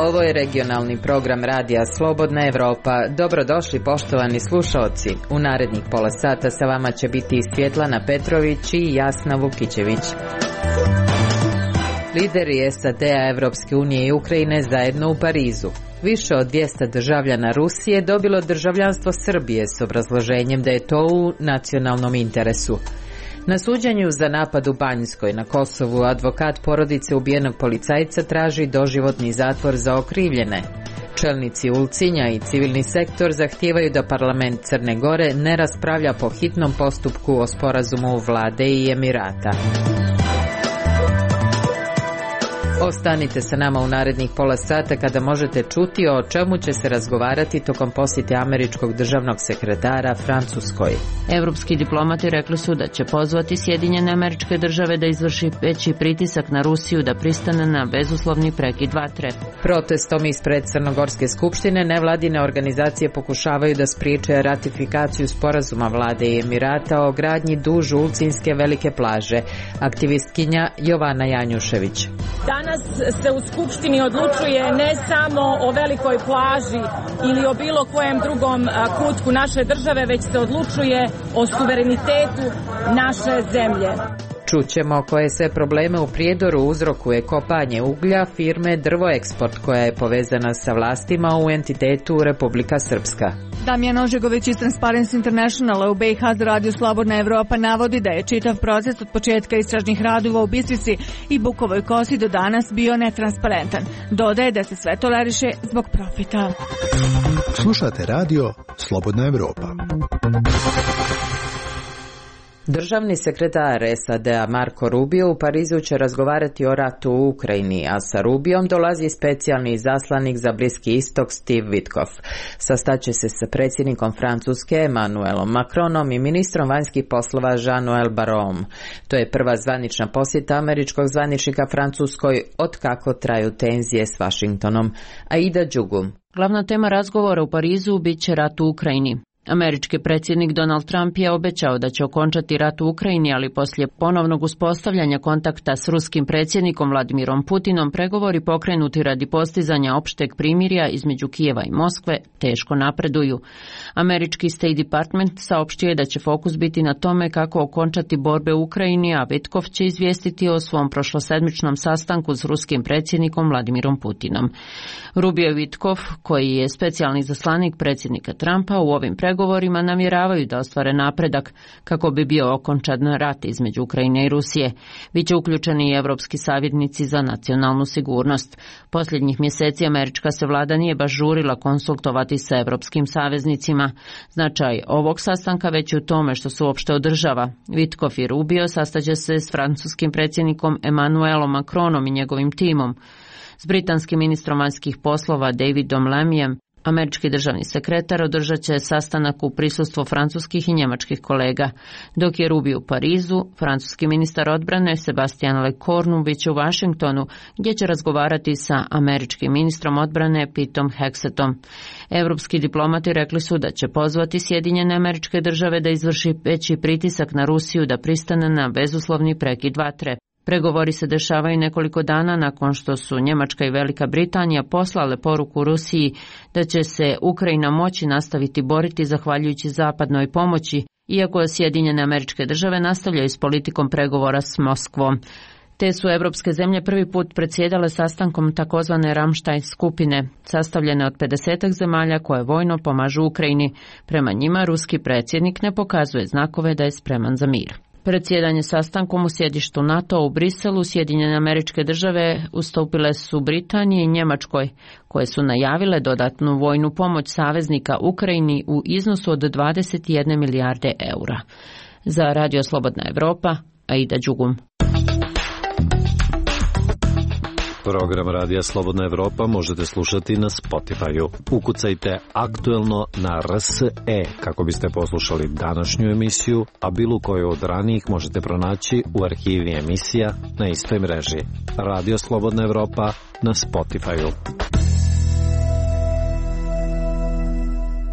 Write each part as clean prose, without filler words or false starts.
Ovo je regionalni program Radija Slobodna Evropa. Dobrodošli poštovani slušaoci. U narednih pola sata sa vama će biti Svjetlana Petrović i Jasna Vukićević. Lideri SAD-a, Evropske unije i Ukrajine zajedno u Parizu. Više od 200 državljana Rusije dobilo državljanstvo Srbije s obrazloženjem da je to u nacionalnom interesu. Na suđenju za napad u Banjskoj na Kosovu advokat porodice ubijenog policajca traži doživotni zatvor za okrivljene. Čelnici Ulcinja i civilni sektor zahtijevaju da parlament Crne Gore ne raspravlja po hitnom postupku o sporazumu vlade i Emirata. Ostanite sa nama u narednih pola sata kada možete čuti o čemu će se razgovarati tokom posjete američkog državnog sekretara Francuskoj. Evropski diplomati rekli su da će pozvati Sjedinjene Američke Države da izvrši veći pritisak na Rusiju da pristane na bezuslovni prekid vatre. Protestom ispred Crnogorske skupštine nevladine organizacije pokušavaju da spriječe ratifikaciju sporazuma vlade i Emirata o gradnji duž Ulcinske velike plaže. Aktivistkinja Jovana Janjušević. Danas se u Skupštini odlučuje ne samo o velikoj plaži ili o bilo kojem drugom kutku naše države, već se odlučuje o suverenitetu naše zemlje. Čućemo koje sve probleme u Prijedoru uzrokuje kopanje uglja firme Drvoeksport koja je povezana sa vlastima u entitetu Republika Srpska. Damjan Ožegović iz Transparency Internationala u BiH za Radio Slobodna Evropa navodi da je čitav proces od početka istražnih radova u Bistrici i Bukovoj Kosi do danas bio netransparentan. Dodaje da se sve toleriše zbog profita. Slušate Radio Slobodna Evropa. Državni sekretar SAD-a Marco Rubio u Parizu će razgovarati o ratu u Ukrajini, a sa Rubiom dolazi specijalni izaslanik za Bliski istok Steve Witkoff. Sastaće se sa predsjednikom Francuske Emmanuelom Macronom i ministrom vanjskih poslova Jean-Noël Barrotom. To je prva zvanična posjeta američkog zvaničnika Francuskoj od kako traju tenzije s Washingtonom. Aida Đugum. Glavna tema razgovora u Parizu bit će rat u Ukrajini. Američki predsjednik Donald Trump je obećao da će okončati rat u Ukrajini, ali poslije ponovnog uspostavljanja kontakta s ruskim predsjednikom Vladimirom Putinom, pregovori pokrenuti radi postizanja opšteg primirja između Kijeva i Moskve teško napreduju. Američki State Department saopštio je da će fokus biti na tome kako okončati borbe u Ukrajini, a Witkoff će izvijestiti o svom prošlosedmičnom sastanku s ruskim predsjednikom Vladimirom Putinom. Rubio i Witkoff, koji je specijalni izaslanik predsjednika Trumpa, u ovim pregovorima namjeravaju da ostvare napredak kako bi bio okončan rat između Ukrajine i Rusije. Biće uključeni i evropski savjetnici za nacionalnu sigurnost. Posljednjih mjeseci američka se vlada nije baš žurila konsultovati sa evropskim saveznicima. Značaj ovog sastanka već je u tome što se uopšte održava. Witkoff i Rubio sastaće se s francuskim predsjednikom Emmanuelom Macronom i njegovim timom. S britanskim ministrom vanjskih poslova Davidom Lamyem američki državni sekretar održat će sastanak u prisustvu francuskih i njemačkih kolega, dok je Rubio u Parizu, francuski ministar odbrane Sebastian Lecornu bit će u Washingtonu, gdje će razgovarati sa američkim ministrom odbrane Petom Hexetom. Evropski diplomati rekli su da će pozvati Sjedinjene Američke Države da izvrši veći pritisak na Rusiju da pristane na bezuslovni prekid vatre. Pregovori se dešavaju nekoliko dana nakon što su Njemačka i Velika Britanija poslale poruku Rusiji da će se Ukrajina moći nastaviti boriti zahvaljujući zapadnoj pomoći, iako Sjedinjene Američke Države nastavljaju s politikom pregovora s Moskvom. Te su evropske zemlje prvi put predsjedale sastankom takozvane Ramstein skupine, sastavljene od 50 zemalja koje vojno pomažu Ukrajini. Prema njima ruski predsjednik ne pokazuje znakove da je spreman za mir. Predsjedanje sastankom u sjedištu NATO u Briselu Sjedinjene Američke Države ustupile su Britaniji i Njemačkoj, koje su najavile dodatnu vojnu pomoć saveznika Ukrajini u iznosu od 21 milijarde eura. Za Radio Slobodna Evropa, Aida Đugum. Program Radija Slobodna Evropa možete slušati na Spotify-u. Ukucajte aktuelno na RSE kako biste poslušali današnju emisiju, a bilo koju od ranijih možete pronaći u arhivi emisija na istoj mreži. Radio Slobodna Evropa na Spotify-u.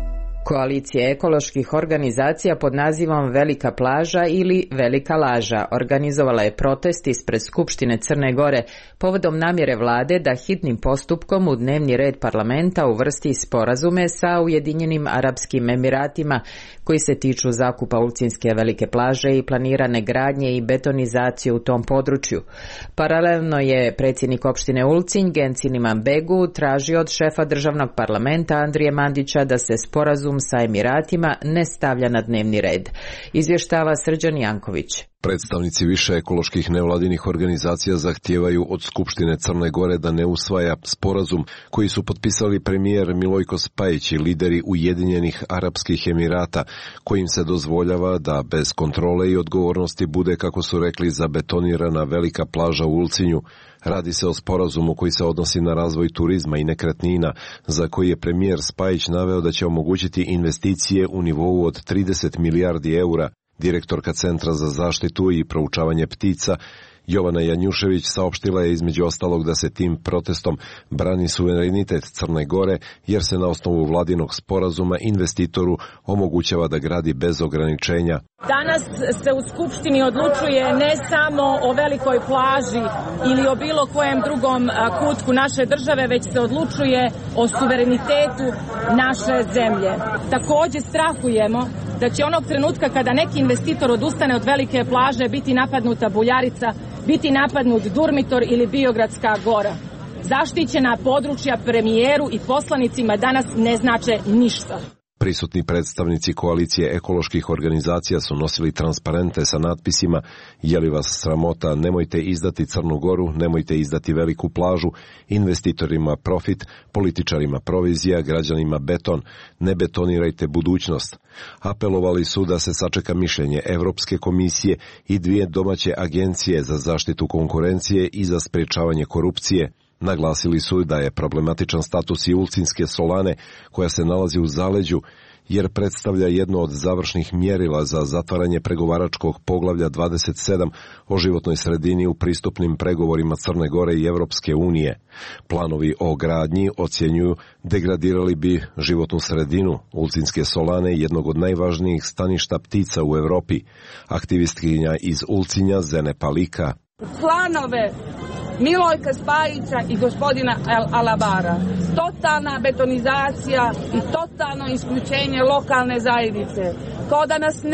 Koalicija ekoloških organizacija pod nazivom Velika plaža ili Velika laža organizovala je protest ispred Skupštine Crne Gore povodom namjere vlade da hitnim postupkom u dnevni red parlamenta uvrsti sporazume sa Ujedinjenim Arapskim Emiratima koji se tiču zakupa Ulcinske velike plaže i planirane gradnje i betonizacije u tom području. Paralelno je predsjednik opštine Ulcinj Gencin Imanbegu tražio od šefa državnog parlamenta Andrije Mandića da se sporazum sa Emiratima ne stavlja na dnevni red. Izvještava Srđan Janković. Predstavnici više ekoloških nevladinih organizacija zahtijevaju od Skupštine Crne Gore da ne usvaja sporazum koji su potpisali premijer Milojko Spajić i lideri Ujedinjenih Arapskih Emirata, kojim se dozvoljava da bez kontrole i odgovornosti bude, kako su rekli, zabetonirana velika plaža u Ulcinju. Radi se o sporazumu koji se odnosi na razvoj turizma i nekretnina, za koji je premijer Spajić naveo da će omogućiti investicije u nivou od 30 milijardi eura. Direktorka Centra za zaštitu i proučavanje ptica Jovana Janjušević saopštila je između ostalog da se tim protestom brani suverenitet Crne Gore, jer se na osnovu vladinog sporazuma investitoru omogućava da gradi bez ograničenja. Danas se u Skupštini odlučuje ne samo o velikoj plaži ili o bilo kojem drugom kutku naše države, već se odlučuje o suverenitetu naše zemlje. Također strahujemo da će onog trenutka kada neki investitor odustane od velike plaže biti napadnuta Buljarica, biti napadnut Durmitor ili Biogradska gora. Zaštićena područja premijeru i poslanicima danas ne znače ništa. Prisutni predstavnici koalicije ekoloških organizacija su nosili transparente sa natpisima: je li vas sramota, nemojte izdati Crnu Goru, nemojte izdati veliku plažu, investitorima profit, političarima provizija, građanima beton, ne betonirajte budućnost. Apelovali su da se sačeka mišljenje Evropske komisije i 2 domaće agencije za zaštitu konkurencije i za sprečavanje korupcije. Naglasili su da je problematičan status i Ulcinske solane, koja se nalazi u zaleđu, jer predstavlja jedno od završnih mjerila za zatvaranje pregovaračkog poglavlja 27 o životnoj sredini u pristupnim pregovorima Crne Gore i Evropske unije. Planovi o gradnji, ocjenjuju, degradirali bi životnu sredinu Ulcinske solane, jednog od najvažnijih staništa ptica u Europi. Aktivistkinja iz Ulcinja Zene Palika: planove Milojka Spajića i gospodina Alabara, totalna betonizacija i totalno isključenje lokalne zajednice, kao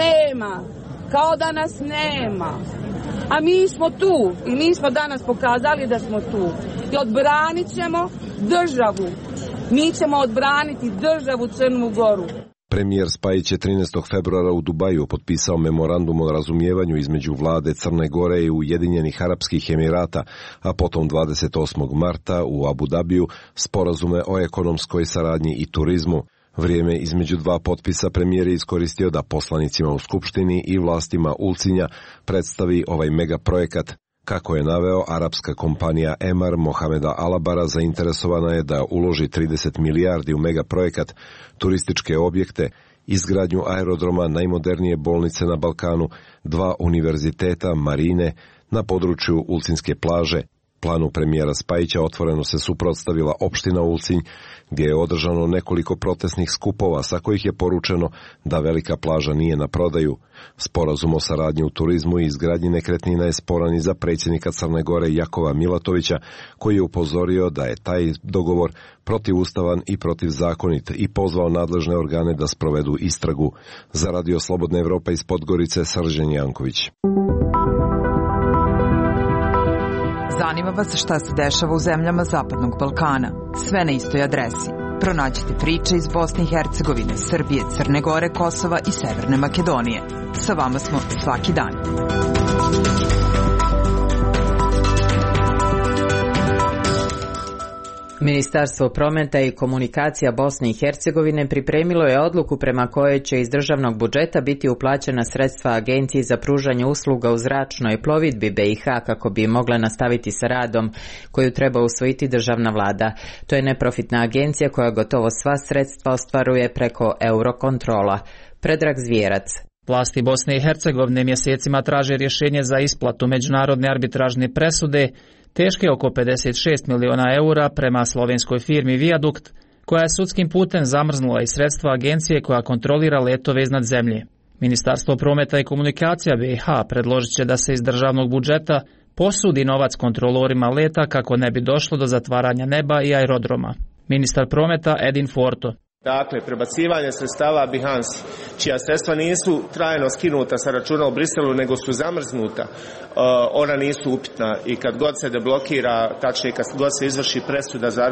da nas nema. A mi smo tu i mi smo danas pokazali da smo tu i odbranit ćemo državu. Mi ćemo odbraniti državu Crnu Goru. Premijer Spajić je 13. februara u Dubaju potpisao memorandum o razumijevanju između vlade Crne Gore i Ujedinjenih Arapskih Emirata, a potom 28. marta u Abu Dabiju sporazume o ekonomskoj saradnji i turizmu. Vrijeme između 2 potpisa premijer je iskoristio da poslanicima u Skupštini i vlastima Ulcinja predstavi ovaj megaprojekat. Kako je naveo, arapska kompanija Emar Mohameda Alabara zainteresovana je da uloži 30 milijardi u megaprojekat, turističke objekte, izgradnju aerodroma, najmodernije bolnice na Balkanu, 2 univerziteta, marine na području Ulcinske plaže. Planu premijera Spajića otvoreno se suprotstavila opština Ulcinj, gdje je održano nekoliko protestnih skupova sa kojih je poručeno da velika plaža nije na prodaju. Sporazum o saradnji u turizmu i izgradnji nekretnina je sporan i za predsjednika Crne Gore Jakova Milatovića, koji je upozorio da je taj dogovor protivustavan i protivzakonit i pozvao nadležne organe da sprovedu istragu. Za Radio Slobodna Evropa iz Podgorice, Srđan Janković. Zanima vas šta se dešava u zemljama Zapadnog Balkana. Sve na istoj adresi. Pronađite priče iz Bosne i Hercegovine, Srbije, Crne Gore, Kosova i Severne Makedonije. Sa vama smo svaki dan. Ministarstvo prometa i komunikacija Bosne i Hercegovine pripremilo je odluku prema kojoj će iz državnog budžeta biti uplaćena sredstva Agenciji za pružanje usluga u zračnoj plovidbi BiH kako bi mogla nastaviti sa radom koju treba usvojiti državna vlada. To je neprofitna agencija koja gotovo sva sredstva ostvaruje preko Eurokontrola. Predrag Zvijerac. Vlasti Bosne i Hercegovine mjesecima traže rješenje za isplatu međunarodne arbitražne presude teške oko 56 miliona eura prema slovenskoj firmi Viadukt, koja je sudskim putem zamrznula i sredstva agencije koja kontrolira letove iznad zemlje. Ministarstvo prometa i komunikacija BiH predložit će da se iz državnog budžeta posudi novac kontrolorima leta kako ne bi došlo do zatvaranja neba i aerodroma. Ministar prometa Edin Forto. Dakle, prebacivanje sredstava Behance, čija sredstva nisu trajno skinuta sa računa u Briselu, nego su zamrznuta, ona nisu upitna i kad god se deblokira, tačnije kad god se izvrši presuda za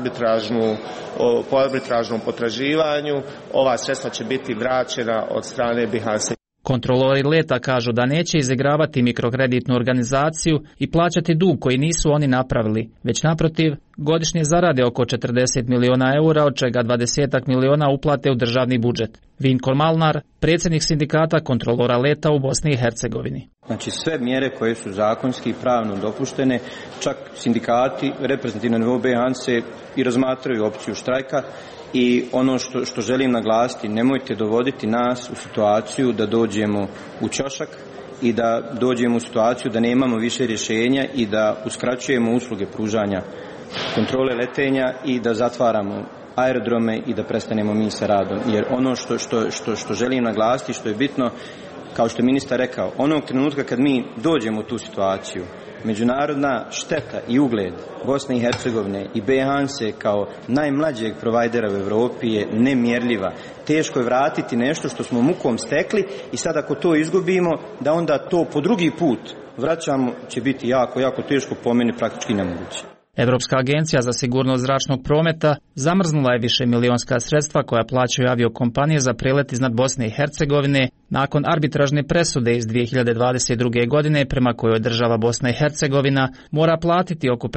po arbitražnom potraživanju, ova sredstva će biti vraćena od strane Behance. Kontrolori leta kažu da neće izigravati mikrokreditnu organizaciju i plaćati dug koji nisu oni napravili, već naprotiv, godišnje zarade oko 40 miliona eura, od čega 20 miliona uplate u državni budžet. Vinko Malnar, predsjednik sindikata kontrolora leta u Bosni i Hercegovini. Znači sve mjere koje su zakonski i pravno dopuštene, čak sindikati reprezentativno nivou Behance i razmatraju opciju štrajka. I ono što želim naglasiti, nemojte dovoditi nas u situaciju da dođemo u ćošak i da dođemo u situaciju da nemamo više rješenja i da uskraćujemo usluge pružanja kontrole letenja i da zatvaramo aerodrome i da prestanemo mi sa radom. Jer ono što želim naglasiti, što je bitno, kao što je ministar rekao, onog trenutka kad mi dođemo u tu situaciju, međunarodna šteta i ugled Bosne i Hercegovine i Behance kao najmlađeg provajdera u Europi je nemjerljiva. Teško je vratiti nešto što smo mukom stekli i sad ako to izgubimo, da onda to po drugi put vraćamo, će biti jako, jako teško, po meni praktički nemoguće. Europska agencija za sigurnost zračnog prometa zamrznula je višemilionska sredstva koja plaćaju aviokompanije za prelet iznad Bosne i Hercegovine nakon arbitražne presude iz 2022. godine prema kojoj država Bosna i Hercegovina mora platiti oko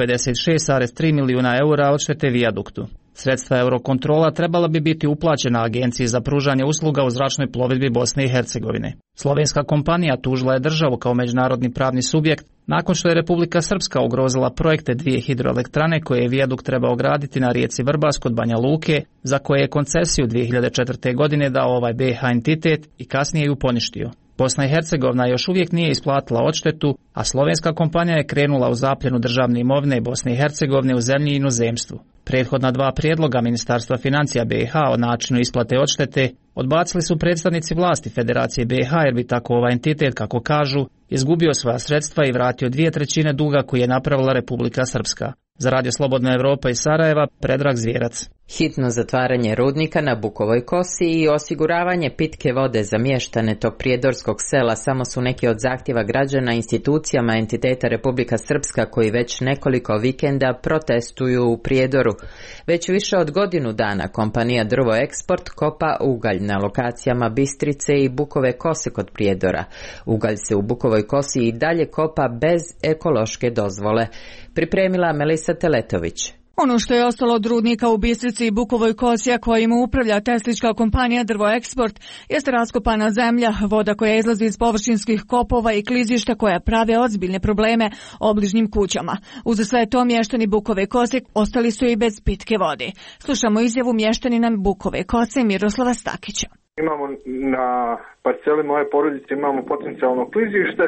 56,3 milijuna eura odštete vijaduktu. Sredstva Eurokontrola trebala bi biti uplaćena Agenciji za pružanje usluga u zračnoj plovidbi Bosne i Hercegovine. Slovenska kompanija tužila je državu kao međunarodni pravni subjekt nakon što je Republika Srpska ugrozila projekte dvije hidroelektrane koje je vijadukt trebao graditi na rijeci Vrbas kod Banja Luke, za koje je koncesiju 2004. godine dao ovaj BiH entitet i kasnije ju poništio. Bosna i Hercegovina još uvijek nije isplatila odštetu, a slovenska kompanija je krenula u zapljenu državne imovine Bosne i Hercegovine u zemlji i inozemstvu. Prethodna dva prijedloga Ministarstva financija BiH o načinu isplate odštete odbacili su predstavnici vlasti Federacije BiH jer bi tako ovaj entitet, kako kažu, izgubio svoja sredstva i vratio 2/3 duga koji je napravila Republika Srpska. Za Radio Slobodna Evropa iz Sarajeva, Predrag Zvjerac. Hitno zatvaranje rudnika na Bukovoj kosi i osiguravanje pitke vode za mještane tog prijedorskog sela samo su neki od zahtjeva građana institucijama entiteta Republika Srpska koji već nekoliko vikenda protestuju u Prijedoru. Već više od godinu dana kompanija Drvo Eksport kopa ugalj na lokacijama Bistrice i Bukove kose kod Prijedora. Ugalj se u Bukovoj kosi i dalje kopa bez ekološke dozvole. Pripremila Melisa Teletović. Ono što je ostalo od rudnika u Bistrici i Bukovoj kosi, a kojim upravlja teslička kompanija Drvo Eksport, jeste raskopana zemlja, voda koja izlazi iz površinskih kopova i klizišta koja prave ozbiljne probleme obližnjim kućama. Uz sve to mještani Bukove kose ostali su i bez pitke vode. Slušamo izjavu mještanina Bukove kose Miroslava Stakića. Imamo na parceli moje porodice imamo potencijalno klizište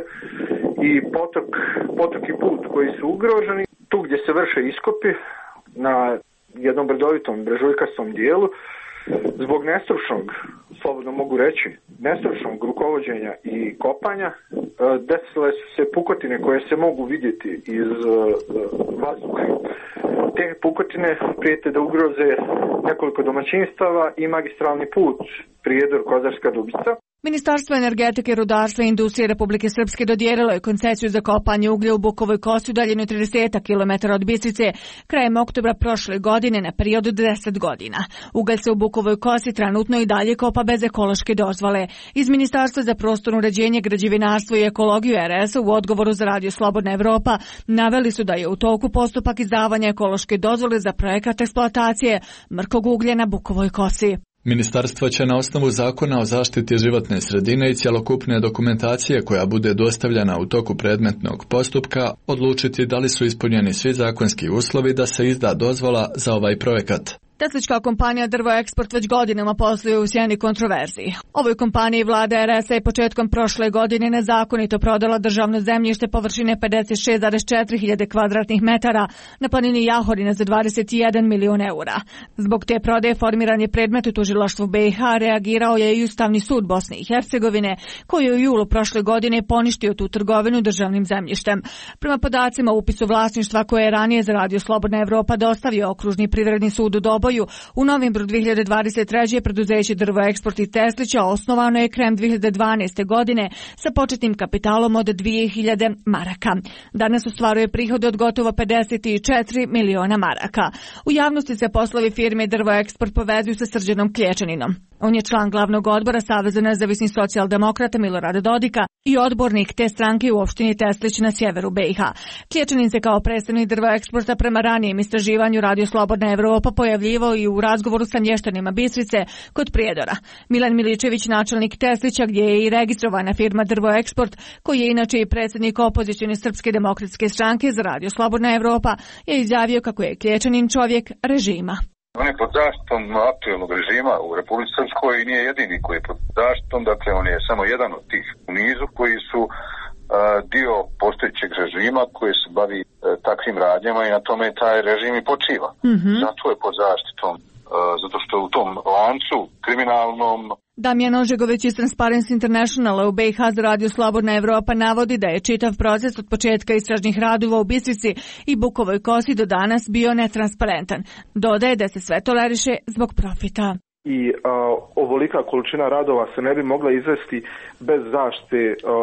i potok i put koji su ugroženi. Tu gdje se vrše iskopi na jednom brdovitom brežuljkastom dijelu, zbog nestručnog, slobodno mogu reći, nestručnog rukovođenja i kopanja, desile su se pukotine koje se mogu vidjeti iz vazduha. Te pukotine prijete da ugroze nekoliko domaćinstava i magistralni put Prijedor-Kozarska Dubica. Ministarstvo energetike, rudarstva i industrije Republike Srpske dodijelilo je koncesiju za kopanje uglja u Bukovoj kosi udaljenoj 30 km od Bistrice krajem oktobra prošle godine na period od 10 godina. Ugalj se u Bukovoj kosi trenutno i dalje kopa bez ekološke dozvole. Iz Ministarstva za prostorno uređenje, građevinarstvo i ekologiju RS u odgovoru za Radio Slobodna Evropa naveli su da je u toku postupak izdavanja ekološke dozvole za projekat eksploatacije mrkog uglja na Bukovoj kosi. Ministarstvo će na osnovu zakona o zaštiti životne sredine i cjelokupne dokumentacije koja bude dostavljena u toku predmetnog postupka odlučiti da li su ispunjeni svi zakonski uslovi da se izda dozvola za ovaj projekat. Teslička kompanija Drvo Eksport već godinama posluje u sjeni kontroverziji. Ovoj kompaniji vlada RS-a je početkom prošle godine nezakonito prodala državno zemljište površine 56,4 hiljade kvadratnih metara na planini Jahorina za 21 milion eura. Zbog te prodaje formiran je predmet u tužilaštvu BiH, reagirao je i Ustavni sud Bosne i Hercegovine, koji je u julu prošle godine poništio tu trgovinu državnim zemljištem. Prema podacima o upisu vlasništva koje je ranije za Radio Slobodna Evropa dostavio Okružni privredni sud u Doboju, u novembru 2023. preduzeće Drvo Eksport iz Teslića osnovano je krajem 2012. godine sa početnim kapitalom od 2000 maraka. Danas ostvaruje prihod od gotovo 54 miliona maraka. U javnosti se poslovi firme Drvo Eksport povezuju sa Srđanom Klječaninom. On je član glavnog odbora Saveza nezavisnih socijaldemokrata Milorada Dodika i odbornik te stranke u opštini Teslić na sjeveru BiH. Klječanin se kao predstavnik Drvo Eksporta prema ranijem istraživanju Radio Slobodna Evropa pojavljivao i u razgovoru sa mještanima Bistrice kod Prijedora. Milan Miličević, načelnik Teslića, gdje je i registrovana firma Drvo Eksport, koji je inače i predsjednik opozicione Srpske demokratske stranke za Radio Slobodna Evropa, je izjavio kako je Klječanin čovjek režima. On je pod zaštitom aktuelnog režima u Republici Srpskoj i nije jedini koji je pod zaštitom, dakle on je samo jedan od tih u nizu koji su dio postojećeg režima koji se bavi takvim radnjama i na tome taj režim i počiva. Zato je pod zaštitom, zato što u tom lancu kriminalnom. Damjan Ožegović iz Transparency Internationala u BiH za Radio Slobodna Evropa navodi da je čitav proces od početka istražnih radova u Bistrici i Bukovoj Kosi do danas bio netransparentan. Dodaje da se sve toleriše zbog profita. I ovolika količina radova se ne bi mogla izvesti bez zaštite,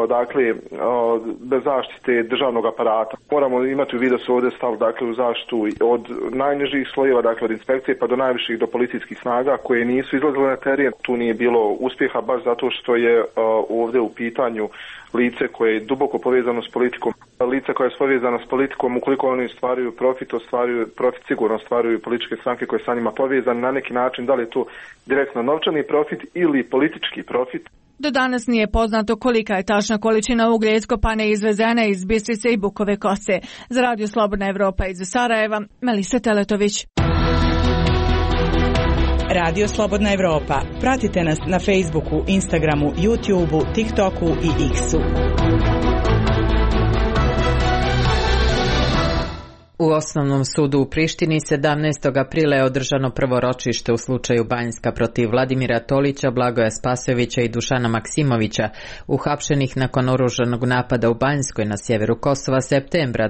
bez zaštite državnog aparata. Moramo imati u vidu da su ovdje stav u zaštitu od najnižih slojeva, dakle od inspekcije pa do najviših, do policijskih snaga koje nisu izlazile na teren. Tu nije bilo uspjeha baš zato što je ovdje u pitanju lice koje je duboko povezano s politikom. Lice koje je povezano s politikom, ukoliko oni ostvaruju profit sigurno ostvaruju političke stranke koje sa njima povezane na neki način, da li je to direktno novčani profit ili politički profit. Do danas nije poznato kolika je tačna količina uglja iskopane izvezena iz Bistrice i Bukove Kose. Za Radio Slobodna Evropa iz Sarajeva, Melisa Teletović. Radio Slobodna Evropa. Pratite nas na Facebooku, Instagramu, YouTubeu, TikToku i X-u. U Osnovnom sudu u Prištini 17. aprila je održano prvo ročište u slučaju Banjska protiv Vladimira Tolića, Blagoja Spasojevića i Dušana Maksimovića, uhapšenih nakon oružanog napada u Banjskoj na sjeveru Kosova septembra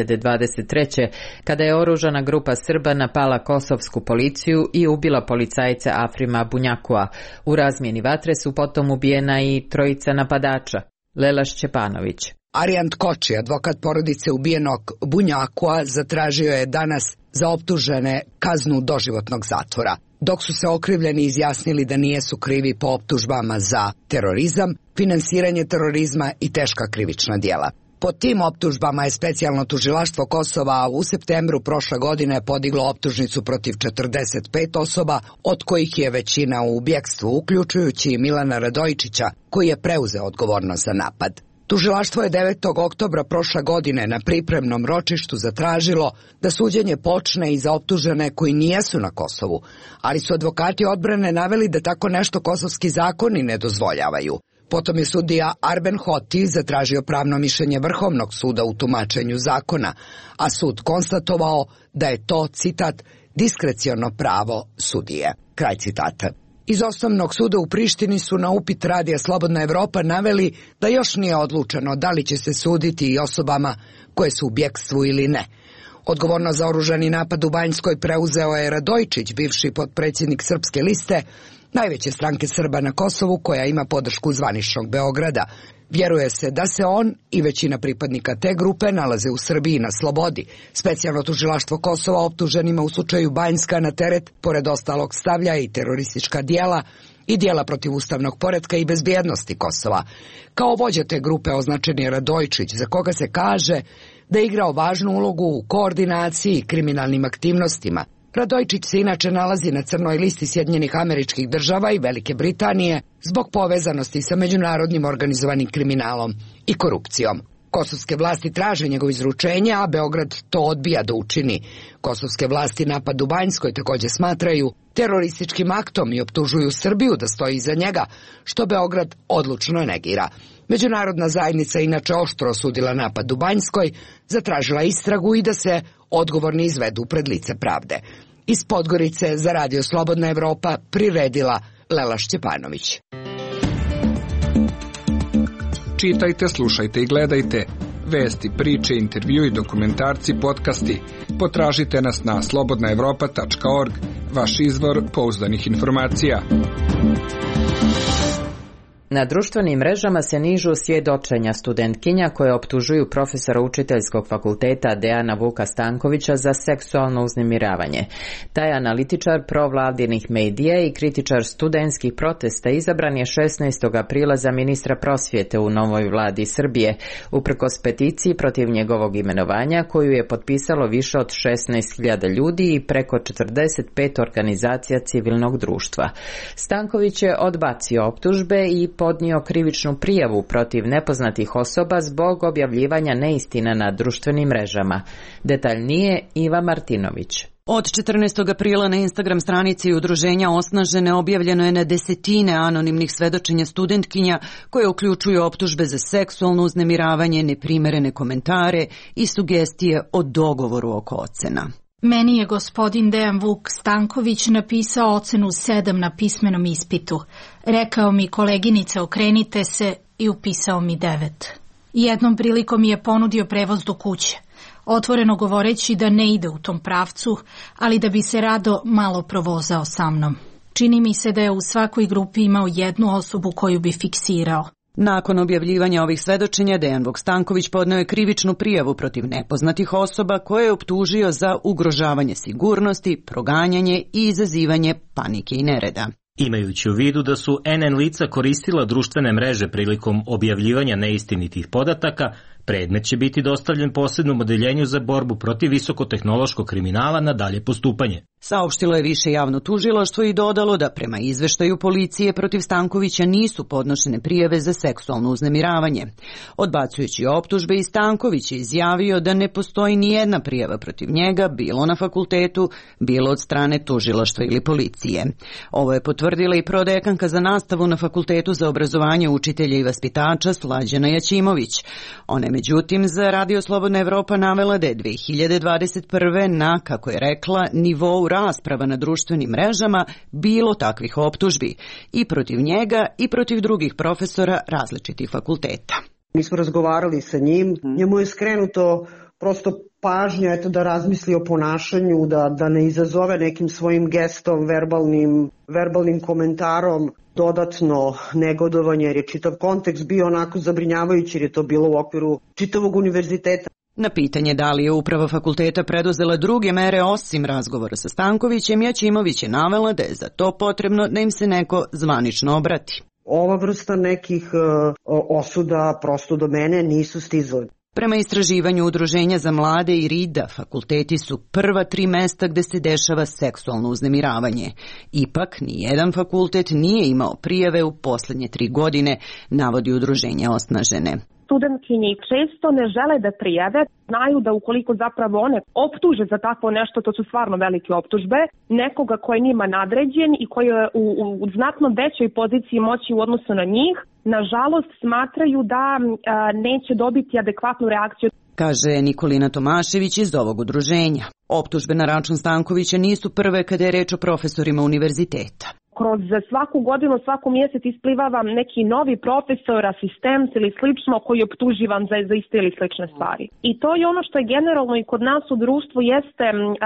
2023. kada je oružana grupa Srba napala kosovsku policiju i ubila policajca Afrima Bunjakua. U razmjeni vatre su potom ubijena i trojica napadača. Lela Šćepanović. Arijan Tkoči, advokat porodice ubijenog Bunjakua, zatražio je danas za optužene kaznu doživotnog zatvora, dok su se okrivljeni izjasnili da nijesu krivi po optužbama za terorizam, finansiranje terorizma i teška krivična djela. Po tim optužbama je specijalno tužilaštvo Kosova u septembru prošle godine podiglo optužnicu protiv 45 osoba, od kojih je većina u bjekstvu, uključujući i Milana Radojičića, koji je preuzeo odgovornost za napad. Tužilaštvo je 9. oktobra prošle godine na pripremnom ročištu zatražilo da suđenje počne i za optužene koji nijesu na Kosovu, ali su advokati odbrane naveli da tako nešto kosovski zakoni ne dozvoljavaju. Potom je sudija Arben Hoti zatražio pravno mišljenje Vrhovnog suda u tumačenju zakona, a sud konstatovao da je to, citat, diskreciono pravo sudije. Kraj citata. Iz Osnovnog suda u Prištini su na upit Radija Slobodna Evropa naveli da još nije odlučeno da li će se suditi i osobama koje su u bjekstvu ili ne. Odgovornost za oružani napad u Banjskoj preuzeo je Radojičić, bivši potpredsjednik Srpske liste, najveće stranke Srba na Kosovu, koja ima podršku zvaničnog Beograda. Vjeruje se da se on i većina pripadnika te grupe nalaze u Srbiji na slobodi. Specijalno tužilaštvo Kosova optuženima u slučaju Banjska na teret, pored ostalog, stavlja i teroristička djela i djela protiv ustavnog poretka i bezbjednosti Kosova. Kao vođa te grupe označen je Radojičić, za koga se kaže da je igrao važnu ulogu u koordinaciji i kriminalnim aktivnostima. Radojičić se inače nalazi na crnoj listi Sjedinjenih Američkih Država i Velike Britanije zbog povezanosti sa međunarodnim organizovanim kriminalom i korupcijom. Kosovske vlasti traže njegovo izručenje, a Beograd to odbija da učini. Kosovske vlasti napad u Banjskoj također smatraju terorističkim aktom i optužuju Srbiju da stoji iza njega, što Beograd odlučno negira. Međunarodna zajednica inače oštro osudila napad u Banjskoj, zatražila istragu i da se odgovorni izvedu pred lice pravde. Iz Podgorice za Radio Slobodna Evropa priredila Lela Šćepanović. Čitajte, slušajte i gledajte. Vesti, priče, intervjui, dokumentarci, podcasti. Potražite nas na slobodnaevropa.org, vaš izvor pouzdanih informacija. Na društvenim mrežama se nižu svjedočenja studentkinja koje optužuju profesora Učiteljskog fakulteta Dejana Vuka Stankovića za seksualno uznemiravanje. Taj analitičar provladinih medija i kritičar studentskih protesta izabran je 16. aprila za ministra prosvjete u novoj vladi Srbije, uprkos peticiji protiv njegovog imenovanja koju je potpisalo više od 16.000 ljudi i preko 45 organizacija civilnog društva. Stanković je odbacio optužbe i podnio krivičnu prijavu protiv nepoznatih osoba zbog objavljivanja neistina na društvenim mrežama. Detaljnije Iva Martinović. Od 14. aprila na Instagram stranici Udruženja Osnažene objavljeno je na desetine anonimnih svedočenja studentkinja koje uključuju optužbe za seksualno uznemiravanje, neprimerene komentare i sugestije o dogovoru oko ocena. Meni je gospodin Dejan Vuk Stanković napisao ocenu 7 na pismenom ispitu. Rekao mi koleginice okrenite se i upisao mi 9. Jednom prilikom mi je ponudio prevoz do kuće. Otvoreno govoreći da ne ide u tom pravcu, ali da bi se rado malo provozao sa mnom. Čini mi se da je u svakoj grupi imao jednu osobu koju bi fiksirao. Nakon objavljivanja ovih svedočenja, Dejan Vuk Stanković podneo je krivičnu prijavu protiv nepoznatih osoba koje je optužio za ugrožavanje sigurnosti, proganjanje i izazivanje panike i nereda. Imajući u vidu da su NN lica koristila društvene mreže prilikom objavljivanja neistinitih podataka, predmet će biti dostavljen posebnom odeljenju za borbu protiv visokotehnološkog kriminala na dalje postupanje. Saopštilo je više javno tužilaštvo i dodalo da prema izveštaju policije protiv Stankovića nisu podnošene prijave za seksualno uznemiravanje. Odbacujući optužbe, i Stanković je izjavio da ne postoji ni jedna prijava protiv njega, bilo na fakultetu, bilo od strane tužilaštva ili policije. Ovo je potvrdila i prodekanka za nastavu na Fakultetu za obrazovanje učitelja i vaspitača Slađana Jaćimović. Ona je međutim za Radio Slobodna Evropa navela da je 2021. na, kako je rekla, nivou rasprava na društvenim mrežama bilo takvih optužbi i protiv njega i protiv drugih profesora različitih fakulteta. Mi smo razgovarali sa njim, njemu je skrenuto prosto pažnja da razmisli o ponašanju, da ne izazove nekim svojim gestom, verbalnim komentarom dodatno negodovanje, jer je čitav kontekst bio onako zabrinjavajući, jer je to bilo u okviru čitavog univerziteta. Na pitanje da li je uprava fakulteta preduzela druge mere osim razgovora sa Stankovićem, Jaćimović je navela da je za to potrebno da im se neko zvanično obrati. Ova vrsta nekih osuda prosto do mene nisu stizali. Prema istraživanju Udruženja za mlade i RID-a, fakulteti su prva 3 mesta gde se dešava seksualno uznemiravanje. Ipak, nijedan fakultet nije imao prijave u poslednje 3 godine, navodi Udruženje Osnažene. Studentkinje često ne žele da prijave, znaju da ukoliko zapravo one optuže za takvo nešto, to su stvarno velike optužbe, nekoga koji je njima nadređen i koji je u znatno većoj poziciji moći u odnosu na njih, nažalost smatraju da neće dobiti adekvatnu reakciju. Kaže Nikolina Tomašević iz ovog udruženja. Optužbe na račun Stankovića nisu prve kada je reč o profesorima univerziteta. Kroz svaku godinu, svaku mjesec ispliva vam neki novi profesor, asistent ili slično koji je optuživan za iste ili slične stvari. I to je ono što je generalno i kod nas u društvu jeste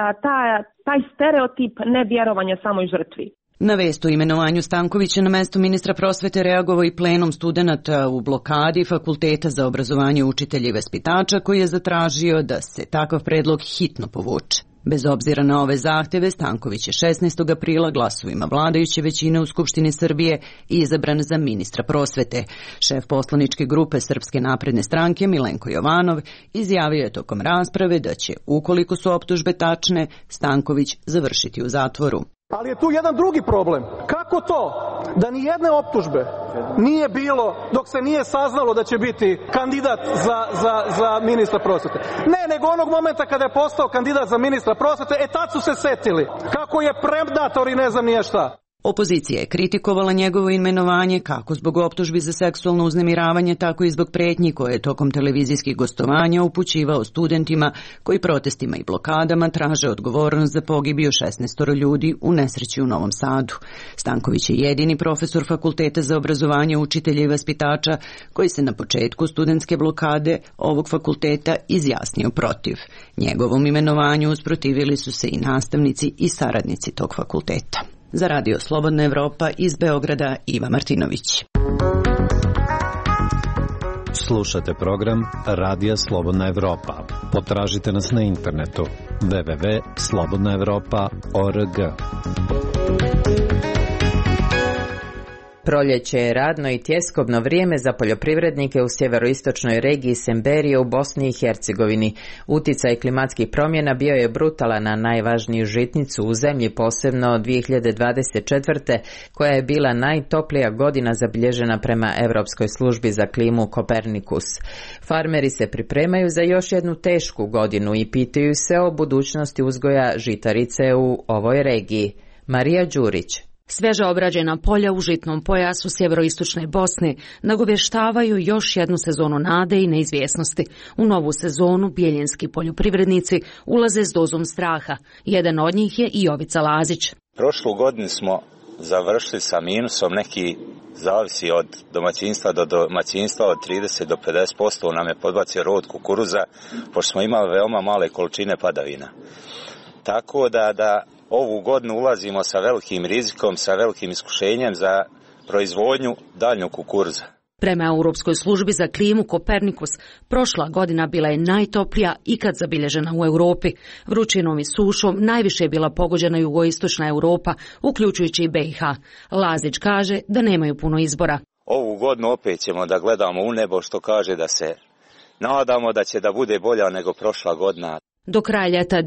taj stereotip nevjerovanja samoj žrtvi. Na vest o imenovanju Stankovića na mesto ministra prosvete reagovao i plenum studenata u blokadi Fakulteta za obrazovanje učitelja i vaspitača koji je zatražio da se takav predlog hitno povuče. Bez obzira na ove zahteve, Stanković je 16. aprila glasovima vladajuće većine u Skupštini Srbije izabran za ministra prosvete. Šef poslaničke grupe Srpske napredne stranke Milenko Jovanov izjavio je tokom rasprave da će, ukoliko su optužbe tačne, Stanković završiti u zatvoru. Ali je tu jedan drugi problem. Kako to da ni jedne optužbe nije bilo dok se nije saznalo da će biti kandidat za ministra prosvete? Ne, nego onog momenta kada je postao kandidat za ministra prosvete, tad su se setili kako je predator i ne znam nije šta. Opozicija je kritikovala njegovo imenovanje kako zbog optužbi za seksualno uznemiravanje, tako i zbog pretnji koje je tokom televizijskih gostovanja upućivao studentima koji protestima i blokadama traže odgovornost za pogibiju 16 ljudi u nesreći u Novom Sadu. Stanković je jedini profesor Fakulteta za obrazovanje učitelja i vaspitača koji se na početku studentske blokade ovog fakulteta izjasnio protiv. Njegovom imenovanju usprotivili su se i nastavnici i saradnici tog fakulteta. Za Radio Slobodna Evropa iz Beograda, Iva Martinović. Slušate program Radija Slobodna Evropa. Potražite nas na internetu www.slobodnaevropa.org. Proljeće je radno i tjeskobno vrijeme za poljoprivrednike u sjeveroistočnoj regiji Semberije u Bosni i Hercegovini. Uticaj klimatskih promjena bio je brutalan na najvažniju žitnicu u zemlji, posebno 2024. koja je bila najtoplija godina zabilježena prema Europskoj službi za klimu Kopernikus. Farmeri se pripremaju za još jednu tešku godinu i pitaju se o budućnosti uzgoja žitarice u ovoj regiji. Marija Đurić. Sveže obrađena polja u žitnom pojasu sjeveroistočne Bosne nagovještavaju još jednu sezonu nade i neizvjesnosti. U novu sezonu bijeljenski poljoprivrednici ulaze s dozom straha. Jedan od njih je i Jovica Lazić. Prošlu godinu smo završili sa minusom, neki zavisi od domaćinstva do domaćinstva, od 30 do 50% nam je podbacio rod kukuruza, pošto smo imali veoma male količine padavina. Tako da ovu godinu ulazimo sa velikim rizikom, sa velikim iskušenjem za proizvodnju daljnjeg kukuruza. Prema Europskoj službi za klimu Kopernikus, prošla godina bila je najtoplija ikad zabilježena u Europi. Vrućinom i sušom najviše je bila pogođena jugoistočna Europa, uključujući i BiH. Lazić kaže da nemaju puno izbora. Ovu godinu opet ćemo da gledamo u nebo, što kaže da se nadamo da će da bude bolja nego prošla godina. Do kraja ljeta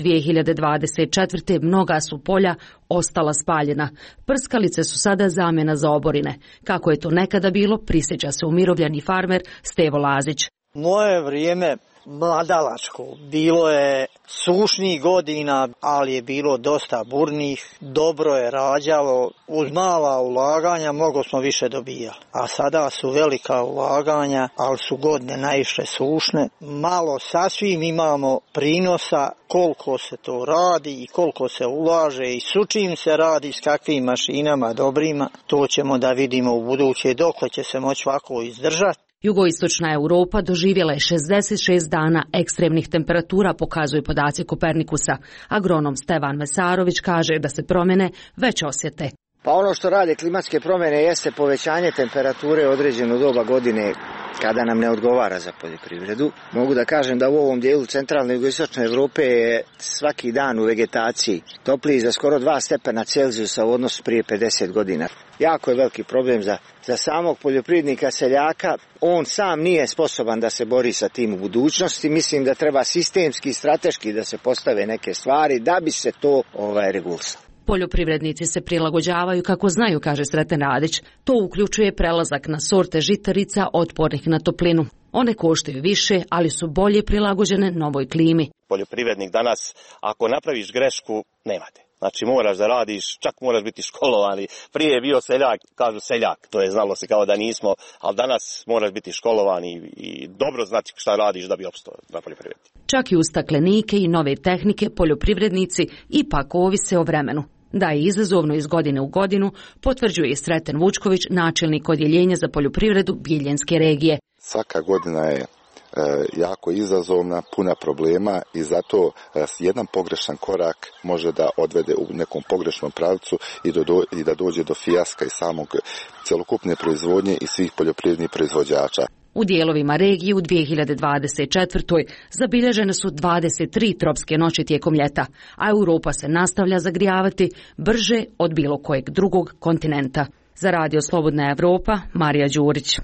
2024. mnoga su polja ostala spaljena. Prskalice su sada zamjena za oborine. Kako je to nekada bilo, prisjeća se umirovljeni farmer Stevo Lazić. Moje vrijeme mladalačko, bilo je sušnih godina, ali je bilo dosta burnih, dobro je rađalo, uz mala ulaganja mnogo smo više dobijali. A sada su velika ulaganja, ali su godine najviše sušne. Malo sasvim imamo prinosa koliko se to radi i koliko se ulaže i s čim se radi, s kakvim mašinama dobrima. To ćemo da vidimo u buduće dokle će se moći ovako izdržati. Jugoistočna Europa doživjela je 66 dana ekstremnih temperatura, pokazuju podaci Kopernikusa. Agronom Stevan Mesarović kaže da se promjene već osjete. Pa ono što rade klimatske promjene jeste povećanje temperature određeno doba godine kada nam ne odgovara za poljoprivredu. Mogu da kažem da u ovom dijelu centralne jugoistočne Europe je svaki dan u vegetaciji topliji za skoro 2 stepena Celzijusa u odnosu prije 50 godina. Jako je veliki problem za samog poljoprivrednika, seljaka. On sam nije sposoban da se bori sa tim u budućnosti. Mislim da treba sistemski i strateški da se postave neke stvari da bi se to regulisalo. Poljoprivrednici se prilagođavaju kako znaju, kaže Sreten Radić. To uključuje prelazak na sorte žitarica otpornih na toplinu. One koštaju više, ali su bolje prilagođene novoj klimi. Poljoprivrednik danas, ako napraviš grešku, nemate. Znači moraš da radiš, čak moraš biti školovan. Prije je bio seljak, kažu seljak, to je znalo se kao da nismo, ali danas moraš biti školovan i dobro znati šta radiš da bi opstao na poljoprivredi. Čak i u staklenike i nove tehnike poljoprivrednici ipak ovise o vremenu. Da je izazovno iz godine u godinu, potvrđuje Sreten Vučković, načelnik odjeljenja za poljoprivredu Biljenske regije. Svaka godina je jako izazovna, puna problema i zato jedan pogrešan korak može da odvede u nekom pogrešnom pravcu i da dođe do fijaska i samog celokupne proizvodnje i svih poljoprivrednih proizvođača. U dijelovima regije u 2024. zabilježene su 23 tropske noći tijekom ljeta, a Europa se nastavlja zagrijavati brže od bilo kojeg drugog kontinenta. Za Radio Slobodna Evropa, Marija Đurić.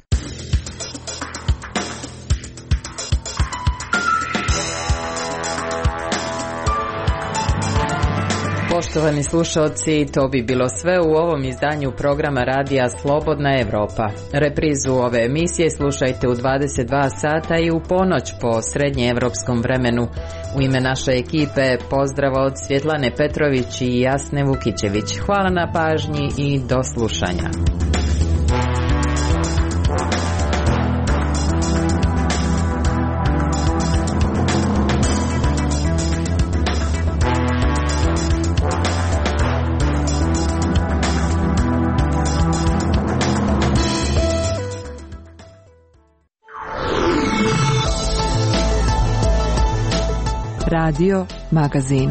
Poštovani slušalci, to bi bilo sve u ovom izdanju programa radija Slobodna Evropa. Reprizu ove emisije slušajte u 22 sata i u ponoć po srednjeevropskom vremenu. U ime naše ekipe pozdrava od Svjetlane Petrović i Jasne Vukićević. Hvala na pažnji i do slušanja. Radio Magazin.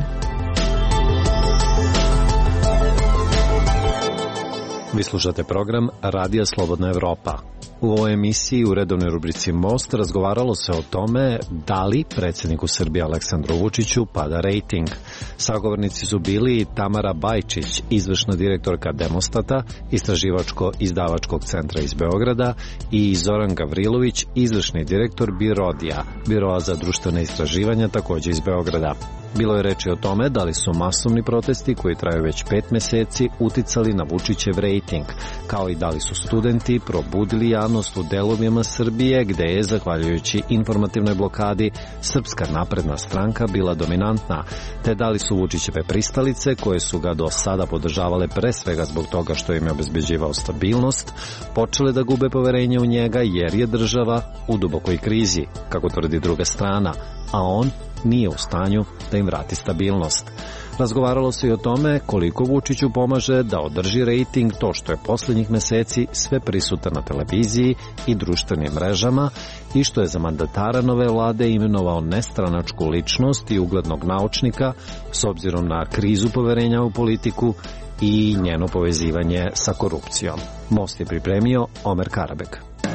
Vi slušate program Radija Slobodna Evropa. U ovoj emisiji u redovnoj rubrici Most razgovaralo se o tome da li predsjedniku Srbije Aleksandru Vučiću pada rejting. Sagovornici su bili Tamara Bajčić, izvršna direktorka Demostata, istraživačko-izdavačkog centra iz Beograda, i Zoran Gavrilović, izvršni direktor Birodija, Biroa za društvene istraživanja, također iz Beograda. Bilo je reči o tome da li su masovni protesti koji traju već 5 meseci uticali na Vučićev rejting, kao i da li su studenti probudili javnost u delovima Srbije gde je, zahvaljujući informativnoj blokadi, Srpska napredna stranka bila dominantna, te da li su Vučićeve pristalice, koje su ga do sada podržavale pre svega zbog toga što im je obezbeđivao stabilnost, počele da gube poverenje u njega jer je država u dubokoj krizi, kako tvrdi druga strana, a on nije u stanju da im vrati stabilnost. Razgovaralo se i o tome koliko Vučiću pomaže da održi rejting to što je posljednjih meseci sve prisutan na televiziji i društvenim mrežama i što je za mandatara nove vlade imenovao nestranačku ličnost i uglednog naučnika s obzirom na krizu poverenja u politiku i njeno povezivanje sa korupcijom. Most je pripremio Omer Karabek.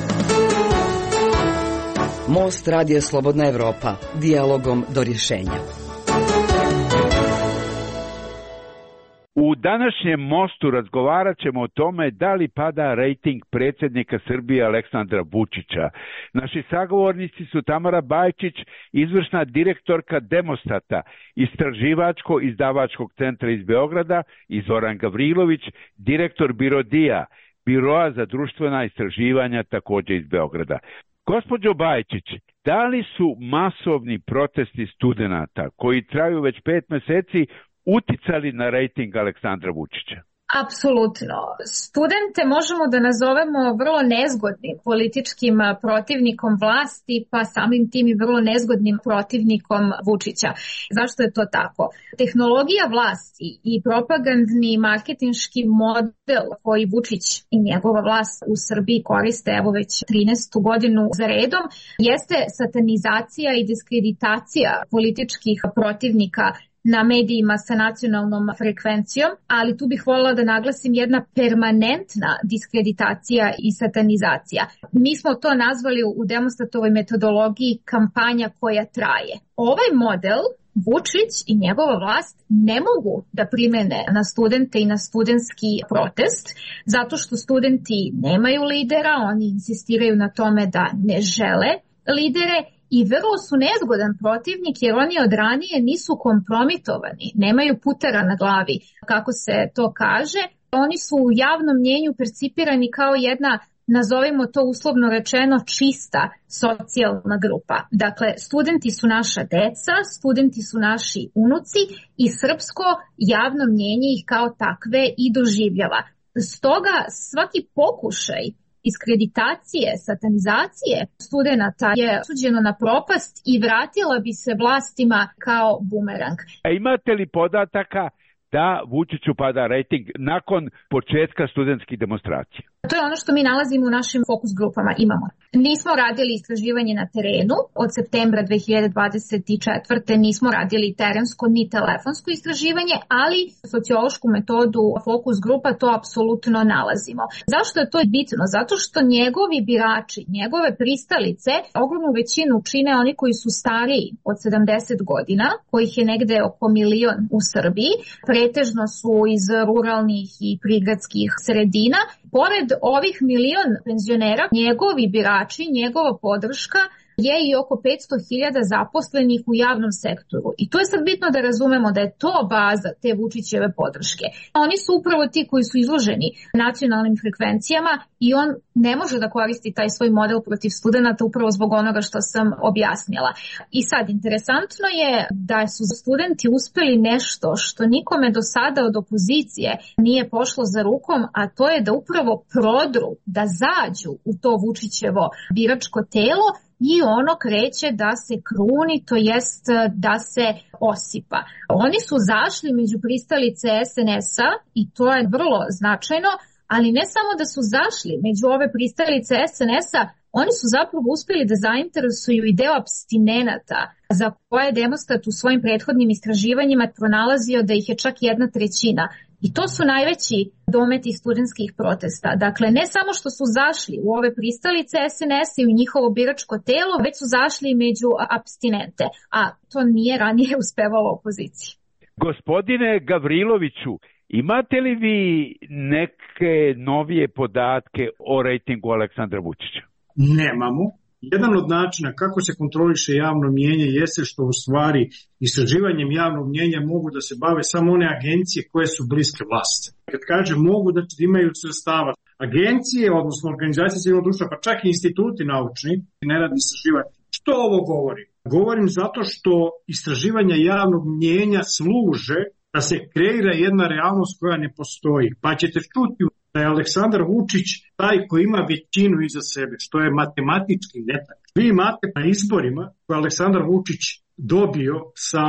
Most radija Slobodna Evropa, dijalogom do rješenja. U današnjem Mostu razgovarat ćemo o tome da li pada rejting predsjednika Srbije Aleksandra Vučića. Naši sagovornici su Tamara Bajčić, izvršna direktorka Demostata, istraživačko-izdavačkog centra iz Beograda, i Zoran Gavrilović, direktor Birodija, Biroa za društvena istraživanja, također iz Beograda. Gospođo Bajčić, da li su masovni protesti studenata koji traju već 5 meseci uticali na rejting Aleksandra Vučića? Apsolutno. Studente možemo da nazovemo vrlo nezgodnim političkim protivnikom vlasti, pa samim tim i vrlo nezgodnim protivnikom Vučića. Zašto je to tako? Tehnologija vlasti i propagandni marketinški model koji Vučić i njegova vlast u Srbiji koriste evo već 13. godinu za redom jeste satanizacija i diskreditacija političkih protivnika na medijima sa nacionalnom frekvencijom, ali tu bih voljela da naglasim jedna permanentna diskreditacija i satanizacija. Mi smo to nazvali u Demostatovoj metodologiji kampanja koja traje. Ovaj model Vučić i njegova vlast ne mogu da primene na studente i na studentski protest, zato što studenti nemaju lidera, oni insistiraju na tome da ne žele lidere, i vrlo su nezgodan protivnik jer oni od ranije nisu kompromitovani, nemaju putera na glavi, kako se to kaže. Oni su u javnom mnjenju percipirani kao jedna, nazovimo to uslovno rečeno, čista socijalna grupa. Dakle, studenti su naša deca, studenti su naši unuci i srpsko javno mnjenje ih kao takve i doživljava. Stoga svaki pokušaj diskreditacije, satanizacije studenata je osuđeno na propast i vratila bi se vlastima kao bumerang. A imate li podataka da Vučiću pada rejting nakon početka studentskih demonstracija? To je ono što mi nalazimo u našim fokus grupama. Imamo. Nismo radili istraživanje na terenu od septembra 2024. Nismo radili terensko ni telefonsko istraživanje, ali sociološku metodu fokus grupa to apsolutno nalazimo. Zašto je to bitno? Zato što njegovi birači, njegove pristalice, ogromnu većinu čine oni koji su stariji od 70 godina, kojih je negde oko 1 milion u Srbiji, pretežno su iz ruralnih i prigradskih sredina. Pored ovih 1 milion penzionera, njegovi birači, njegova podrška je i oko 500.000 zaposlenih u javnom sektoru. I to je sad bitno da razumemo da je to baza te Vučićeve podrške. Oni su upravo ti koji su izloženi nacionalnim frekvencijama i on ne može da koristi taj svoj model protiv studenata upravo zbog onoga što sam objasnila. I sad, interesantno je da su studenti uspeli nešto što nikome do sada od opozicije nije pošlo za rukom, a to je da upravo prodru, da zađu u to Vučićevo biračko telo i ono kreće da se kruni, to jest da se osipa. Oni su zašli među pristalice SNS-a i to je vrlo značajno, ali ne samo da su zašli među ove pristalice SNS-a, oni su zapravo uspjeli da zainteresuju i deo apstinenata za koje je Demostat u svojim prethodnim istraživanjima pronalazio da ih je čak 1/3. I to su najveći dometi studentskih protesta. Dakle, ne samo što su zašli u ove pristalice SNS i u njihovo biračko telo, već su zašli među apstinente, a to nije ranije uspevalo opoziciji. Gospodine Gavriloviću, imate li vi neke novije podatke o rejtingu Aleksandra Vučića? Nemamo. Jedan od načina kako se kontroliše javno mnijenje jeste što u stvari istraživanjem javnog mnijenja mogu da se bave samo one agencije koje su bliske vlasti. Kad kažem mogu, da imaju sredstava. Agencije, odnosno organizacije civilnog društva, pa čak i instituti naučni, ne radi istraživanja. Što ovo govorim? Govorim zato što istraživanja javnog mnijenja služe da se kreira jedna realnost koja ne postoji. Pa ćete čuti da je Aleksandar Vučić taj koji ima većinu iza sebe, što je matematički netačno. Vi imate na izborima koje je Aleksandar Vučić dobio sa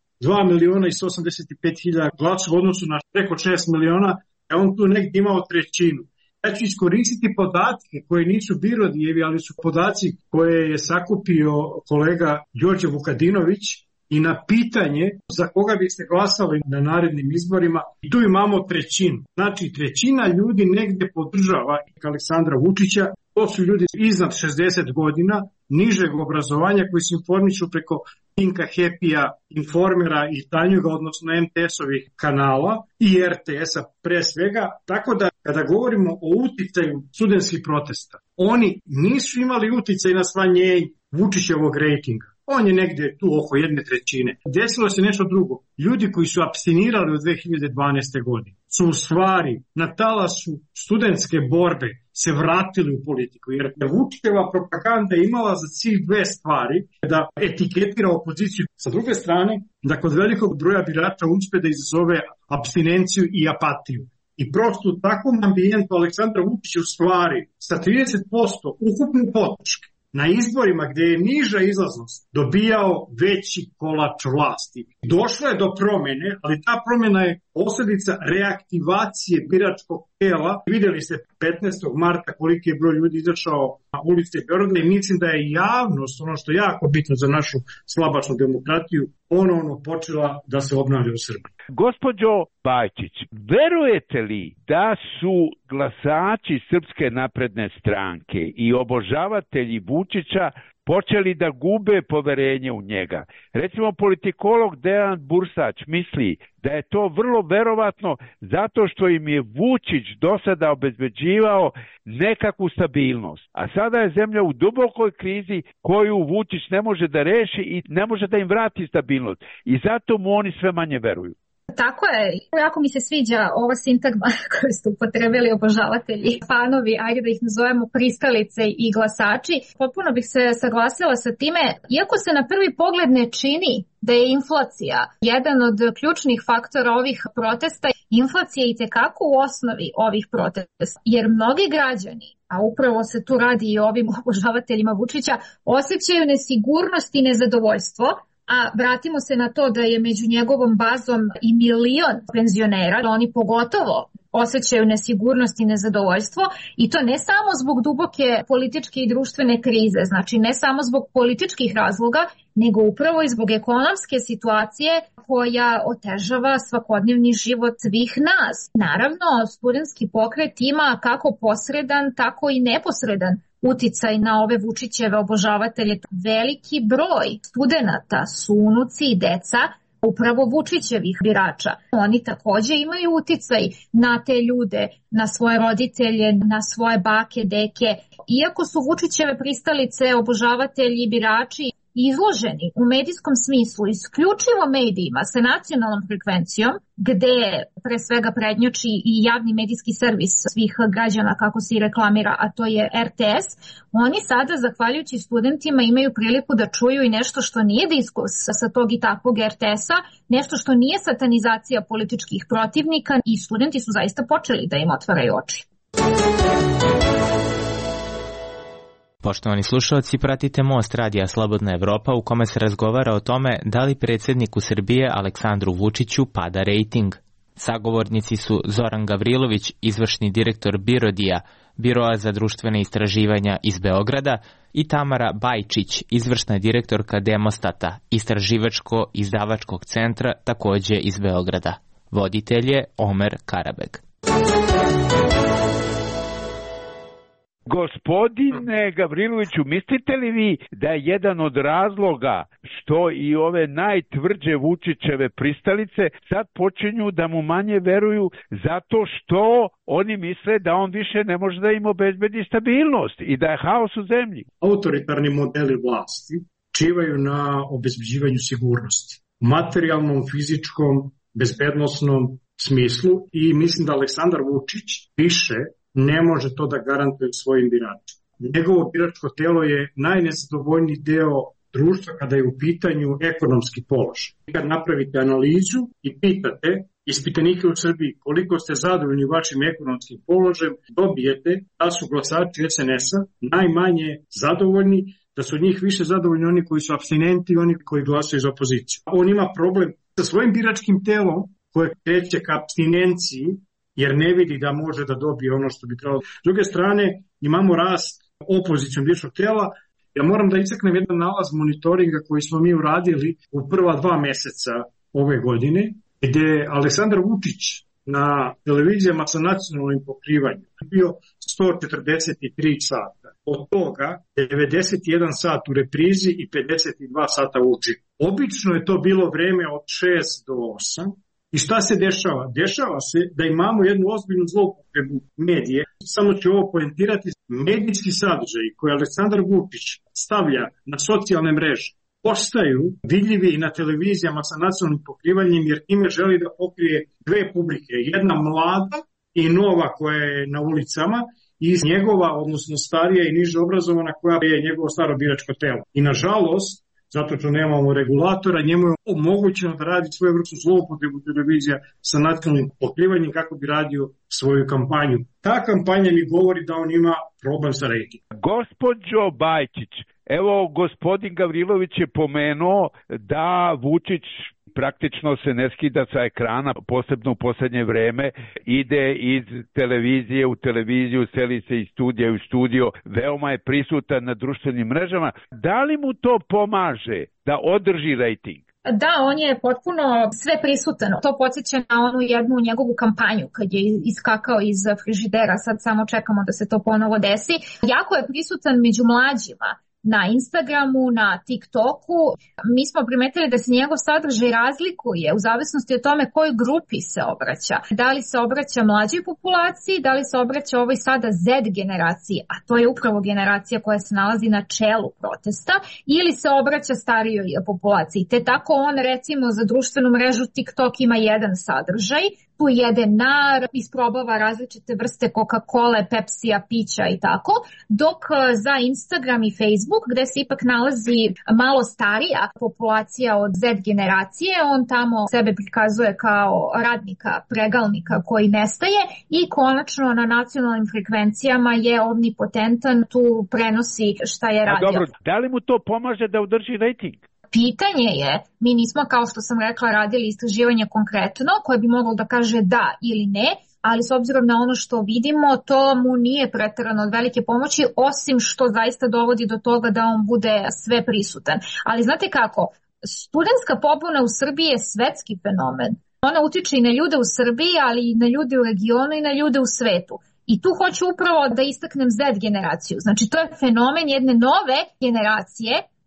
2.185.000 glasova u odnosu na preko 6 miliona, a on tu negdje imao 1/3. Ja ću iskoristiti podatke koje nisu Birodijevi, ali su podaci koje je sakupio kolega Đorđe Vukadinović, i na pitanje za koga biste glasali na narednim izborima, i tu imamo 1/3. Znači 1/3 ljudi negde podržava Aleksandra Vučića, to su ljudi iznad 60 godina, nižeg obrazovanja koji se informišu preko Pinka, Happy-a, Informera i Tanjuga, odnosno MTS-ovih kanala i RTS-a pre svega, tako da kada govorimo o uticaju studentskih protesta, oni nisu imali uticaj na smanjenje Vučićevog rejtinga. On je negde tu oko 1/3. Desilo se nešto drugo. Ljudi koji su apstinirali od 2012. godine su u stvari na talasu studentske borbe se vratili u politiku. Jer Vučićeva propaganda imala za cilj dve stvari, da etiketira opoziciju. Sa druge strane, da kod velikog broja birača uspe da izazove apstinenciju i apatiju. I prosto u takvom ambijentu Aleksandar Vučić u stvari sa 30% ukupne podrške na izborima gdje je niža izlaznost dobijao veći kolač vlasti. Došlo je do promjene, ali ta promjena je posljedica reaktivacije biračkog tela. Vidjeli ste 15. marta koliki je broj ljudi izašao na ulice Beograda i mislim da je javnost, ono što je jako bitno za našu slabačnu demokratiju, ponovno počela da se obnavlja u Srbiji. Gospođo Bajčić, verujete li da su glasači Srpske napredne stranke i obožavatelji Vučića počeli da gube poverenje u njega? Recimo, politikolog Dejan Bursać misli da je to vrlo verovatno zato što im je Vučić do sada obezbeđivao nekakvu stabilnost. A sada je zemlja u dubokoj krizi koju Vučić ne može da reši i ne može da im vrati stabilnost. I zato mu oni sve manje veruju. Tako je, jako mi se sviđa ova sintagma koju ste upotrebili obožavatelji, fanovi, ajde da ih nazovemo pristalice i glasači. Potpuno bih se saglasila sa time, iako se na prvi pogled ne čini da je inflacija jedan od ključnih faktora ovih protesta, inflacija je itekako u osnovi ovih protesta, jer mnogi građani, a upravo se tu radi i o ovim obožavateljima Vučića, osjećaju nesigurnost i nezadovoljstvo. A vratimo se na to da je među njegovom bazom i 1 milion penzionera, oni pogotovo osjećaju nesigurnost i nezadovoljstvo, i to ne samo zbog duboke političke i društvene krize, znači ne samo zbog političkih razloga, nego upravo i zbog ekonomske situacije koja otežava svakodnevni život svih nas. Naravno, studentski pokret ima kako posredan, tako i neposredan uticaj na ove Vučićeve obožavatelje. Veliki broj studenata su unuci i deca upravo Vučićevih birača. Oni takođe imaju uticaj na te ljude, na svoje roditelje, na svoje bake, deke. Iako su Vučićeve pristalice, obožavatelji, birači izloženi u medijskom smislu isključivo medijima sa nacionalnom frekvencijom, gde pre svega prednjači i javni medijski servis svih građana, kako se i reklamira, a to je RTS, oni sada, zahvaljujući studentima, imaju priliku da čuju i nešto što nije diskurs sa tog i takvog RTS-a, nešto što nije satanizacija političkih protivnika, i studenti su zaista počeli da im otvaraju oči. Poštovani slušalci, pratite Most radija Slobodna Evropa u kome se razgovara o tome da li predsjedniku Srbije Aleksandru Vučiću pada rejting. Sagovornici su Zoran Gavrilović, izvršni direktor BIRODI-a, Biroa za društvene istraživanja iz Beograda, i Tamara Bajčić, izvršna direktorka Demostata, istraživačko-izdavačkog centra, takođe iz Beograda. Voditelj je Omer Karabeg. Gospodine Gavriloviću, mislite li vi da je jedan od razloga što i ove najtvrđe Vučićeve pristalice sad počinju da mu manje veruju zato što oni misle da on više ne može da im obezbedi stabilnost i da je haos u zemlji? Autoritarni modeli vlasti čivaju na obezbeđivanju sigurnosti, materijalnom, fizičkom, bezbednosnom smislu, i mislim da Aleksandar Vučić više ne može to da garantuje svojim biračima. Njegovo biračko telo je najnezadovoljniji deo društva kada je u pitanju ekonomski položaj. Kad napravite analizu i pitate ispitanike u Srbiji koliko ste zadovoljni vašim ekonomskim položajem, dobijete da su glasači SNS-a najmanje zadovoljni, da su od njih više zadovoljni oni koji su apstinenti i oni koji glasaju za opoziciju. On ima problem sa svojim biračkim telom koje kreće ka apstinenciji, jer ne vidi da može da dobije ono što bi trebalo. S druge strane, imamo rast opozicijom biračkog tela. Ja moram da istaknem jedan nalaz monitoringa koji smo mi uradili u prva 2 meseca ove godine, gde Aleksandar Vučić na televizijama sa nacionalnim pokrivanjem bio 143 sata. Od toga 91 sat u reprizi i 52 sata u uživo. Obično je to bilo vreme od 6 do 8. I šta se dešava? Dešava se da imamo jednu ozbiljnu zloupotrebu medije. Samo ću ovo poentirati. Medijski sadržaji koje Aleksandar Vučić stavlja na socijalne mreže postaju vidljivi i na televizijama sa nacionalnim pokrivanjem, jer time želi da pokrije 2 publike. Jedna mlada i nova koja je na ulicama, i njegova, odnosno starija i niže obrazovana, koja je njegovo staro biračko telo. I nažalost, zato što nemamo regulatora, njemu je omogućeno da radi svoju vrstu zloupotrebu televizija sa nacionalnim pokrivanjem kako bi radio svoju kampanju. Ta kampanja mi govori da on ima problem sa rejtingom. Gospođo Bajčić, evo gospodin Gavrilović je pomenuo da Vučić praktično se ne skida sa ekrana, posebno u poslednje vreme, ide iz televizije u televiziju, seli se iz studija u studio, veoma je prisutan na društvenim mrežama. Da li mu to pomaže da održi rejting? Da, on je potpuno sve prisutan. To podsjeća na onu jednu njegovu kampanju kad je iskakao iz frižidera, sad samo čekamo da se to ponovo desi. Jako je prisutan među mlađima. Na Instagramu, na TikToku. Mi smo primetili da se njegov sadržaj razlikuje u zavisnosti od tome kojoj grupi se obraća. Da li se obraća mlađoj populaciji, da li se obraća ovoj sada Z generaciji, a to je upravo generacija koja se nalazi na čelu protesta, ili se obraća starijoj populaciji. Te tako on, recimo, za društvenu mrežu TikTok ima jedan sadržaj, tu jede nar, isprobava različite vrste Coca-Cola, Pepsija, pića i tako, dok za Instagram i Facebook, gde se ipak nalazi malo starija populacija od Z generacije, on tamo sebe prikazuje kao radnika, pregalnika koji nestaje i konačno na nacionalnim frekvencijama je omnipotentan, tu prenosi šta je radio. Dobro, da li mu to pomaže da održi rejting? Pitanje je, mi nismo, kao što sam rekla, radili istraživanje konkretno koje bi moglo da kaže da ili ne, ali s obzirom na ono što vidimo, to mu nije preterano od velike pomoći, osim što zaista dovodi do toga da on bude sve prisutan. Ali znate kako, studentska pobuna u Srbiji je svetski fenomen. Ona utiče i na ljude u Srbiji, ali i na ljude u regionu i na ljude u svetu. I tu hoću upravo da istaknem Z generaciju. Znači, to je fenomen jedne nove generacije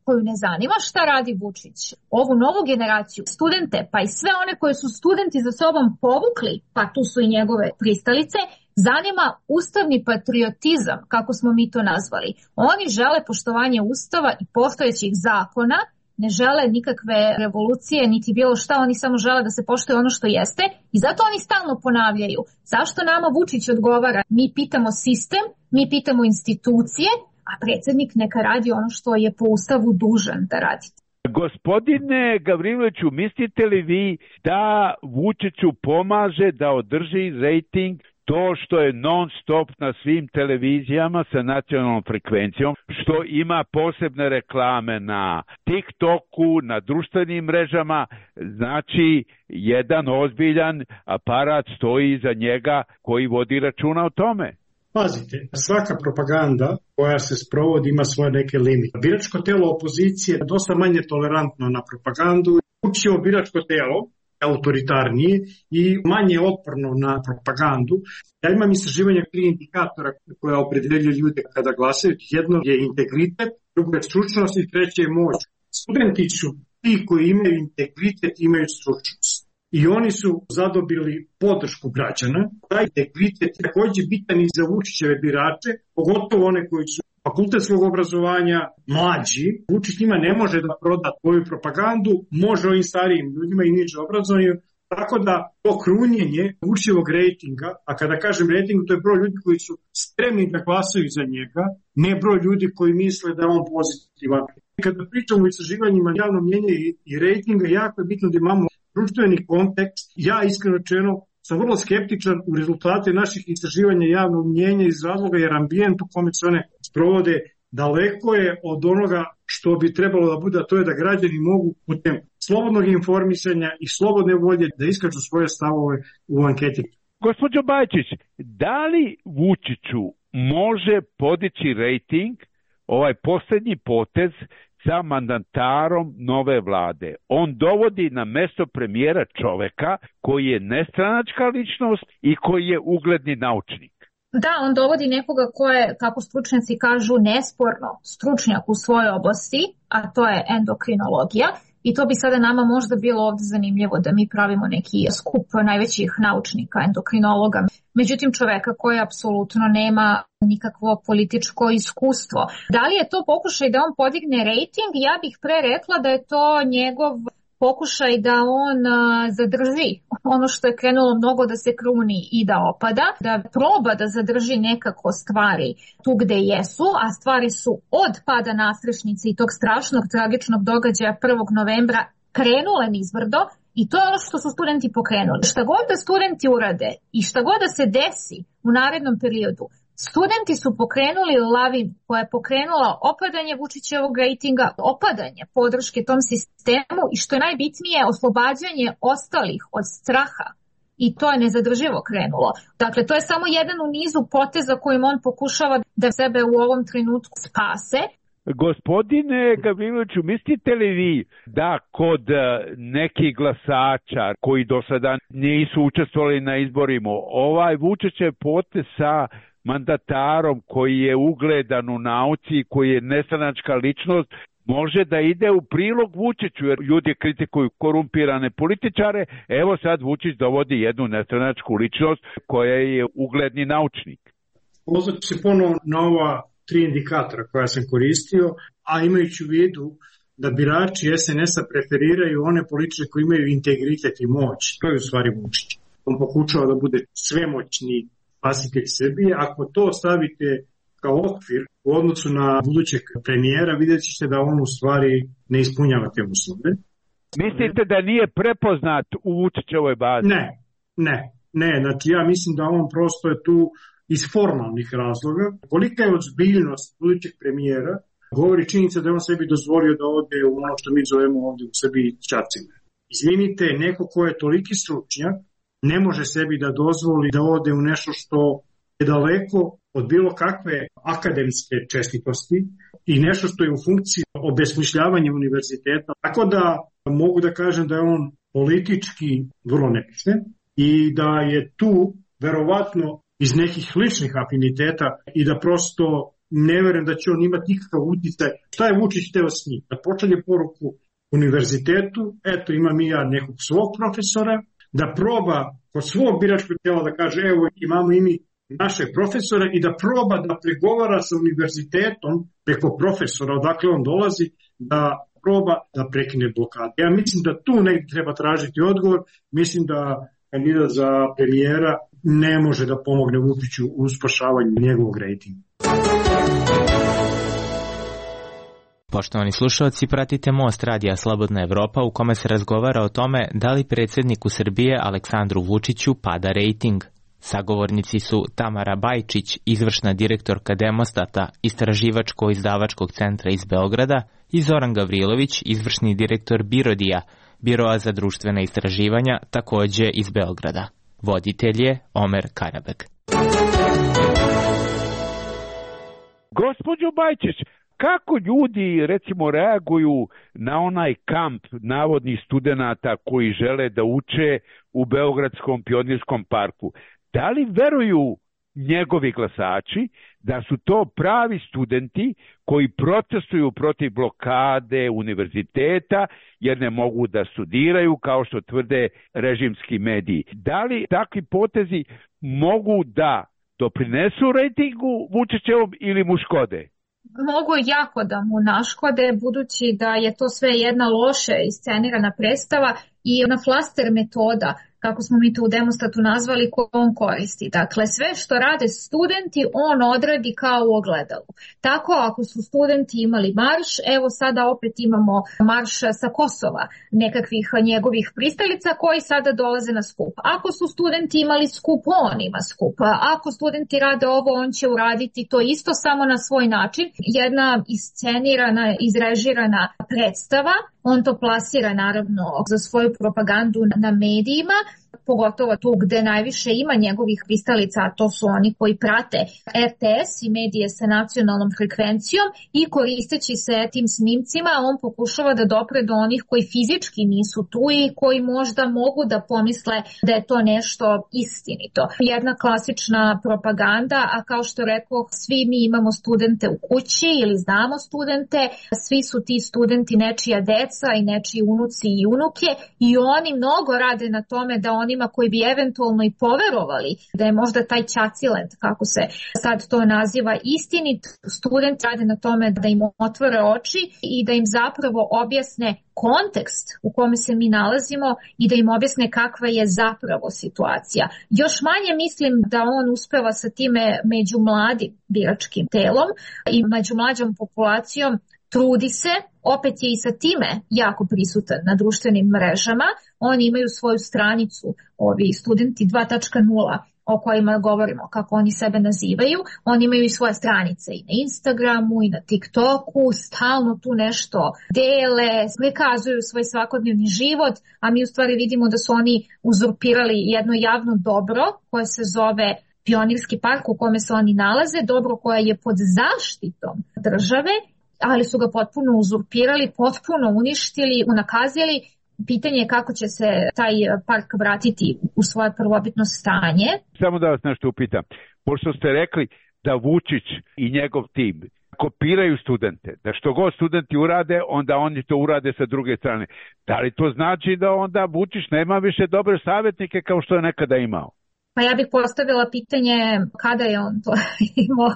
koju ne zanima šta radi Vučić, ovu novu generaciju, studente, pa i sve one koje su studenti za sobom povukli, pa tu su i njegove pristalice, zanima ustavni patriotizam, kako smo mi to nazvali. Oni žele poštovanje ustava i postojećih zakona, ne žele nikakve revolucije, niti bilo šta, oni samo žele da se poštuje ono što jeste i zato oni stalno ponavljaju. Zašto nama Vučić odgovara? Mi pitamo sistem, mi pitamo institucije, a predsjednik neka radi ono što je po ustavu dužan da radi. Gospodine Gavriloviću, mislite li vi da Vučiću pomaže da održi rejting to što je non stop na svim televizijama sa nacionalnom frekvencijom, što ima posebne reklame na TikToku, na društvenim mrežama, znači jedan ozbiljan aparat stoji iza njega koji vodi računa o tome? Pazite, svaka propaganda koja se sprovodi ima svoje neke limite. Biračko telo opozicije je dosta manje tolerantno na propagandu. Učivo biračko telo autoritarnije i manje otporno na propagandu. Ja imam istraživanje 3 indikatora koja opredeljuju ljude kada glasaju. Jedno je integritet, drugo je stručnost i treće je moć. Studenti su ti koji imaju integritet, imaju stručnost. I oni su zadobili podršku građana. Taj integritet je također bitan i za Vučićeve birače, pogotovo one koji su fakultetskog obrazovanja, mlađi. Vučić njima ne može da proda svoju propagandu, može ovim starijim ljudima i niže obrazovanju. Tako da to krunjenje Vučićevog rejtinga, a kada kažem rejting, to je broj ljudi koji su spremni da glasaju za njega, ne broj ljudi koji misle da je on pozitivan. Kada pričamo o istraživanjima javnog mnjenja i rejtinga, jako je bitno da imamo društveni kontekst. Ja iskreno rečeno sam vrlo skeptičan u rezultate naših istraživanja javnog mnjenja iz razloga jer ambijent u kome se one sprovode daleko je od onoga što bi trebalo da bude, a to je da građani mogu putem slobodnog informisanja i slobodne volje da iskažu svoje stavove u anketi. Gospođo Bajčić, da li Vučiću može podići rejting ovaj posljednji potez sa mandatarom nove vlade? On dovodi na mesto premijera čoveka koji je nestranačka ličnost i koji je ugledni naučnik. Da, on dovodi nekoga ko je, kako stručnjaci kažu, nesporno stručnjak u svojoj oblasti, a to je endokrinologija. I to bi sada nama možda bilo ovdje zanimljivo da mi pravimo neki skup najvećih naučnika, endokrinologa. Međutim, čoveka koji apsolutno nema nikakvo političko iskustvo. Da li je to pokušaj da on podigne rejting? Ja bih pre rekla da je to njegov pokušaj da on zadrži ono što je krenulo mnogo da se kruni i da opada, da proba da zadrži nekako stvari tu gde jesu, a stvari su od pada Nastrešnice i tog strašnog tragičnog događaja 1. novembra krenule nizbrdo i to je ono što su studenti pokrenuli. Šta god da studenti urade i šta god da se desi u narednom periodu, studenti su pokrenuli lavinu koja je pokrenula opadanje Vučićevog rejtinga, opadanje podrške tom sistemu i što je najbitnije oslobađanje ostalih od straha. I to je nezadrživo krenulo. Dakle, to je samo jedan u nizu poteza kojim on pokušava da sebe u ovom trenutku spase. Gospodine Gavriloviću, mislite li vi da kod nekih glasača koji do sada nisu učestvovali na izborima, ovaj Vučićev potez sa mandatarom koji je ugledan u nauci, koji je nestranačka ličnost, može da ide u prilog Vučiću, jer ljudi kritikuju korumpirane političare, evo sad Vučić dovodi jednu nestranačku ličnost koja je ugledni naučnik. Pozvat ću se ponovo na ova 3 indikatora koja sam koristio, a imajući u vidu da birači SNS-a preferiraju one političare koji imaju integritet i moć. To je u stvari Vučić. On pokušava da bude svemoćni spasitelj Srbije. Ako to stavite kao okvir u odnosu na budućeg premijera, vidjet ćete da on u stvari ne ispunjava te uslove. Mislite da nije prepoznat u Vučićevoj bazi? Ne. Znači ja mislim da on prosto je tu iz formalnih razloga. Kolika je ozbiljnost budućeg premijera, govori činjenica da je on sebi dozvolio da ode u ono što mi zovemo ovdje u Srbiji čacime. Izvinite, neko ko je toliki stručnjak ne može sebi da dozvoli da ode u nešto što je daleko od bilo kakve akademske čestitosti i nešto što je u funkciji obesmišljavanja univerziteta. Tako da mogu da kažem da je on politički vrlo nepismen i da je tu verovatno iz nekih ličnih afiniteta i da prosto ne verujem da će on imati nikakav uticaj. Šta je Vučić teo s njim? Da pošalje poruku univerzitetu, eto imam i ja nekog svog profesora, da proba kod svog biračkog tijela da kaže evo imamo i mi našeg profesora i da proba da pregovara sa univerzitetom preko profesora odakle on dolazi, da proba da prekine blokadu. Ja mislim da tu negdje treba tražiti odgovor, mislim da kandidat za premijera ne može da pomogne Vučiću u spašavanju njegovog rejtinga. Poštovani slušalci, pratite Most radija Slobodna Evropa u kome se razgovara o tome da li predsjedniku Srbije Aleksandru Vučiću pada rejting. Sagovornici su Tamara Bajčić, izvršna direktorka Demostata, istraživačko-izdavačkog centra iz Beograda, i Zoran Gavrilović, izvršni direktor Birodija, Biroa za društvena istraživanja, takođe iz Beograda. Voditelj je Omer Karabek. Gospođo Bajčić, kako ljudi recimo reaguju na onaj kamp navodnih studenata koji žele da uče u Beogradskom pionirskom parku? Da li veruju njegovi glasači da su to pravi studenti koji protestuju protiv blokade univerziteta jer ne mogu da studiraju kao što tvrde režimski mediji? Da li takvi potezi mogu da doprinesu rejtingu Vučićevom ili mu škode? Mogu jako da mu naškode, budući da je to sve jedna loše iscenirana predstava i ona flaster metoda, kako smo mi to u Demostatu nazvali, koju on koristi. Dakle, sve što rade studenti, on odradi kao u ogledalu. Tako, ako su studenti imali marš, evo sada opet imamo marš sa Kosova, nekakvih njegovih pristalica koji sada dolaze na skup. Ako su studenti imali skup, on ima skup. Ako studenti rade ovo, on će uraditi to isto, samo na svoj način. Jedna iscenirana, izrežirana predstava. On to plasira naravno za svoju propagandu na medijima, pogotovo tu gde najviše ima njegovih pristalica, a to su oni koji prate RTS i medije sa nacionalnom frekvencijom, i koristeći se tim snimcima on pokušava da dopre do onih koji fizički nisu tu i koji možda mogu da pomisle da je to nešto istinito. Jedna klasična propaganda, a kao što rekao, svi mi imamo studente u kući ili znamo studente, svi su ti studenti nečija deca i nečiji unuci i unuke, i oni mnogo rade na tome da onima koji bi eventualno i poverovali da je možda taj ćacilent, kako se sad to naziva, istinit, student rade na tome da im otvore oči i da im zapravo objasne kontekst u kome se mi nalazimo i da im objasne kakva je zapravo situacija. Još manje mislim da on uspeva sa time među mladim biračkim telom i među mlađom populacijom. Trudi se, opet je i sa time jako prisutan na društvenim mrežama. Oni imaju svoju stranicu, ovi studenti 2.0, o kojima govorimo, kako oni sebe nazivaju. Oni imaju i svoje stranice i na Instagramu i na TikToku, stalno tu nešto dele, prikazuju svoj svakodnevni život, a mi u stvari vidimo da su oni uzurpirali jedno javno dobro koje se zove Pionirski park u kome se oni nalaze, dobro koje je pod zaštitom države, ali su ga potpuno uzurpirali, potpuno uništili, unakazili. Pitanje je kako će se taj park vratiti u svoje prvobitno stanje. Samo da vas nešto upitam. Pošto ste rekli da Vučić i njegov tim kopiraju studente, da što god studenti urade, onda oni to urade sa druge strane. Da li to znači da onda Vučić nema više dobre savjetnike kao što je nekada imao? Pa ja bih postavila pitanje kada je on to imao.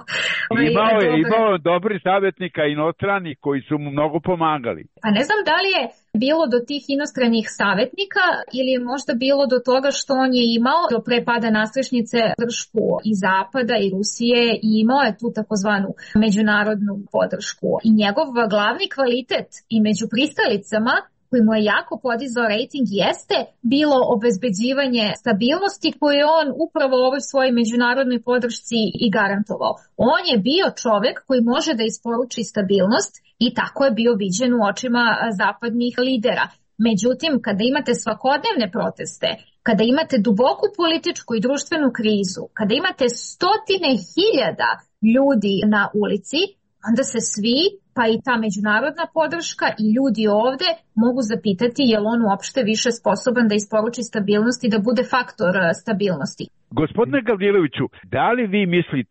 Imao dobri savjetnika inostranih koji su mu mnogo pomagali. Pa ne znam da li je bilo do tih inostranih savjetnika ili je možda bilo do toga što on je imao do pre pada nastrešnice podršku i Zapada i Rusije i imao je tu takozvanu međunarodnu podršku. I njegov glavni kvalitet i među pristalicama koji mu je jako podizao rejting jeste bilo obezbeđivanje stabilnosti koju je on upravo ovoj svojoj međunarodnoj podršci i garantovao. On je bio čovek koji može da isporuči stabilnost i tako je bio viđen u očima zapadnih lidera. Međutim, kada imate svakodnevne proteste, kada imate duboku političku i društvenu krizu, kada imate stotine hiljada ljudi na ulici, onda se svi, pa i ta međunarodna podrška i ljudi ovde mogu zapitati je li on uopšte više sposoban da isporuči stabilnost i da bude faktor stabilnosti. Gospodine Gavriloviću, da li vi mislite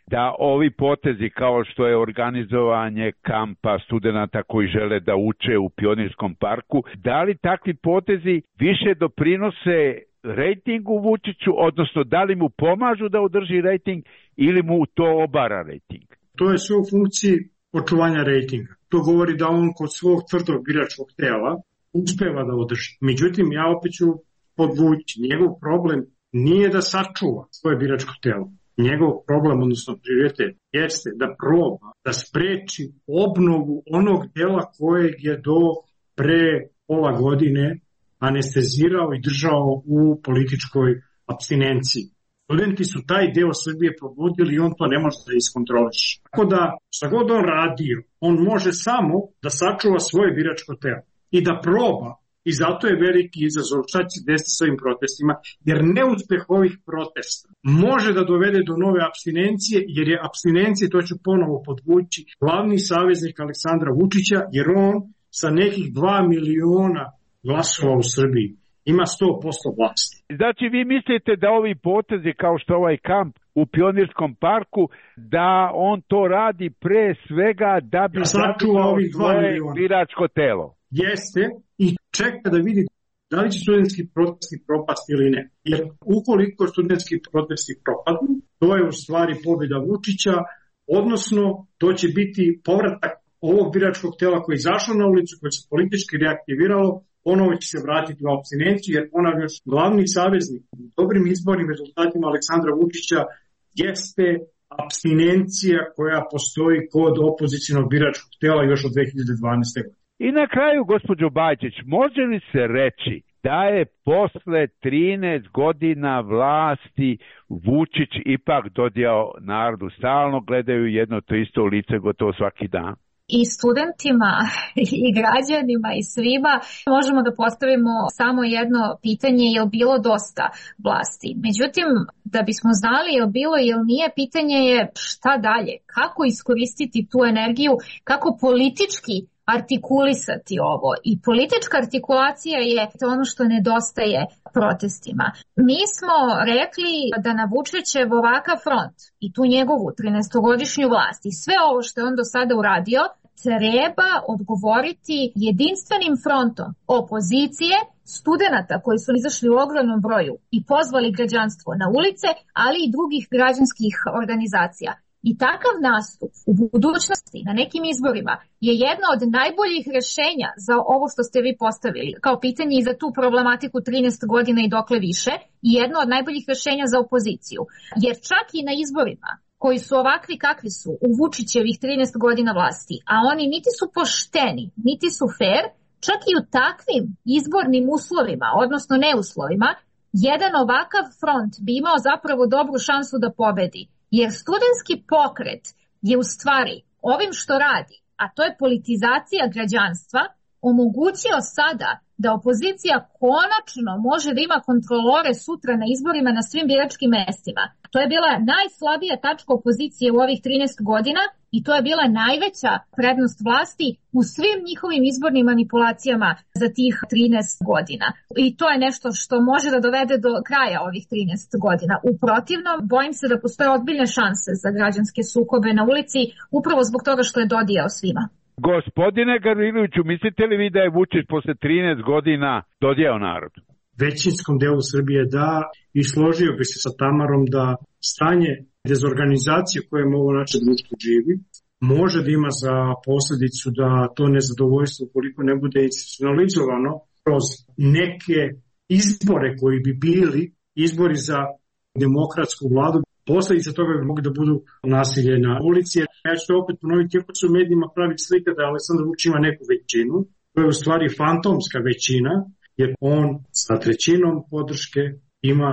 da ovi potezi kao što je organizovanje kampa studenata koji žele da uče u Pionirskom parku, da li takvi potezi više doprinose rejtingu Vučiću, odnosno da li mu pomažu da održi rejting ili mu to obara rejting? To je sve u funkciji očuvanja rejtinga. To govori da on kod svog tvrdog biračkog tela uspeva da održi. Međutim, ja opet ću podvući, njegov problem nije da sačuva svoje biračko telo. Njegov problem, odnosno prioritet, jeste da proba da spreči obnovu onog dela kojeg je do pre pola godine anestezirao i držao u političkoj apstinenciji. Studenti su taj deo Srbije probudili i on to ne može da iskontroliše. Tako da, šta god on radio, on može samo da sačuva svoje biračko telo i da proba. I zato je veliki izazov šta će desiti s ovim protestima, jer neuspeh ovih protesta može da dovede do nove apstinencije, jer je apstinencije, to ću ponovo podvući, glavni saveznik Aleksandra Vučića, jer on sa nekih 2 miliona glasova u Srbiji ima 100% vlasti. Znači vi mislite da ovi potezi kao što ovaj kamp u Pionirskom parku, da on to radi pre svega da bi sačuvao ovih 2 miliona biračko telo? Jeste, i čeka da vidi da li će studentski protesti propasti ili ne. Jer ukoliko studentski protesti propadnu, to je u stvari pobjeda Vučića, odnosno to će biti povratak ovog biračkog tela koji je izašao na ulicu, koji se politički reaktiviralo, ponovo će se vratiti u apstinenciju, jer ponavljaš, glavni saveznik u dobrim izbornim rezultatima Aleksandra Vučića jeste apstinencija koja postoji kod opozicionog biračkog tela još od 2012. godine. I na kraju, gospođo Bajčić, može li se reći da je posle 13 godina vlasti Vučić ipak dodijao narodu? Stalno gledaju jedno to isto lice gotovo svaki dan. I studentima i građanima i svima možemo da postavimo samo jedno pitanje, je li bilo dosta vlasti. Međutim, da bismo znali je li bilo ili nije, pitanje je šta dalje, kako iskoristiti tu energiju, kako politički artikulisati ovo. I politička artikulacija je ono što nedostaje protestima. Mi smo rekli da na Vučićev ovakav front i tu njegovu 13-godišnju vlast i sve ovo što je on do sada uradio treba odgovoriti jedinstvenim frontom opozicije, studenata koji su izašli u ogromnom broju i pozvali građanstvo na ulice, ali i drugih građanskih organizacija. I takav nastup u budućnosti na nekim izborima je jedno od najboljih rješenja za ovo što ste vi postavili kao pitanje i za tu problematiku 13 godina i dokle više, i jedno od najboljih rješenja za opoziciju. Jer čak i na izborima koji su ovakvi kakvi su u Vučićevih 13 godina vlasti, a oni niti su pošteni, niti su fair, čak i u takvim izbornim uslovima, odnosno neuslovima, jedan ovakav front bi imao zapravo dobru šansu da pobedi. Jer studentski pokret je u stvari ovim što radi, a to je politizacija građanstva, omogućio sada da opozicija konačno može da ima kontrolore sutra na izborima na svim biračkim mestima. To je bila najslabija tačka opozicije u ovih 13 godina i to je bila najveća prednost vlasti u svim njihovim izbornim manipulacijama za tih 13 godina. I to je nešto što može da dovede do kraja ovih 13 godina. U protivnom, bojim se da postoje ozbiljne šanse za građanske sukobe na ulici, upravo zbog toga što je dodijao svima. Gospodine Gavriloviću, mislite li vi da je Vučić posle 13 godina dodijao narodu? Većinskom delu Srbije da, i složio bi se sa Tamarom da stanje dezorganizacije koje ovo naše društvo živi može da ima za posljedicu da to nezadovoljstvo, koliko ne bude institucionalizovano kroz neke izbore koji bi bili izbori za demokratsku vladu, posljedice toga bi mogli da budu nasilje na ulici. Ja ću to opet ponoviti, iako se u medijima pravi slika da Aleksandar Vučić ima neku većinu, to je u stvari fantomska većina, jer on sa 1/3 podrške ima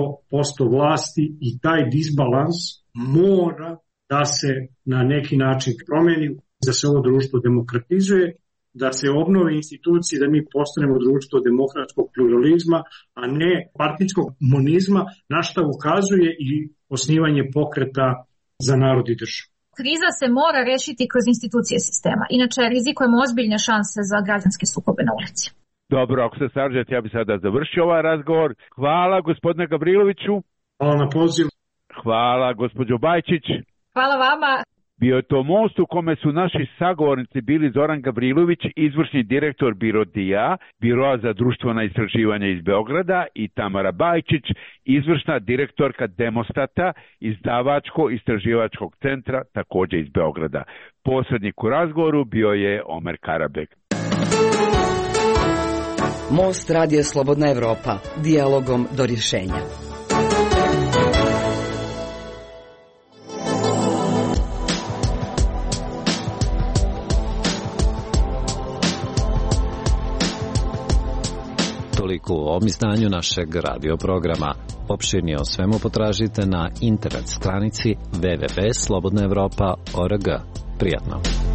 100% vlasti i taj disbalans mora da se na neki način promeni, da se ovo društvo demokratizuje, da se obnove institucije, da mi postanemo društvo demokratskog pluralizma, a ne partijskog monizma, na šta ukazuje i osnivanje pokreta za narod i državu. Kriza se mora rešiti kroz institucije sistema, inače rizikujemo ozbiljne šanse za građanske sukobe na ulici. Dobro, ako se slažete, ja bih sada završio ovaj razgovor. Hvala gospodine Gavriloviću. Hvala na pozivu. Hvala gospođo Bajčić. Hvala vama. Bio je to most u kome su naši sagovornici bili Zoran Gavrilović, izvršni direktor Biro DIA, Biroa za društvena istraživanja iz Beograda, i Tamara Bajčić, izvršna direktorka Demostata, izdavačko-istraživačkog centra, takođe iz Beograda. Posrednik u razgovoru bio je Omer Karabek. Most Radija Slobodna Evropa. Dijalogom do rješenja. Toliko u ovom izdanju našeg radioprograma. Opširnije o svemu potražite na internet stranici www.slobodnaevropa.org. Prijatno.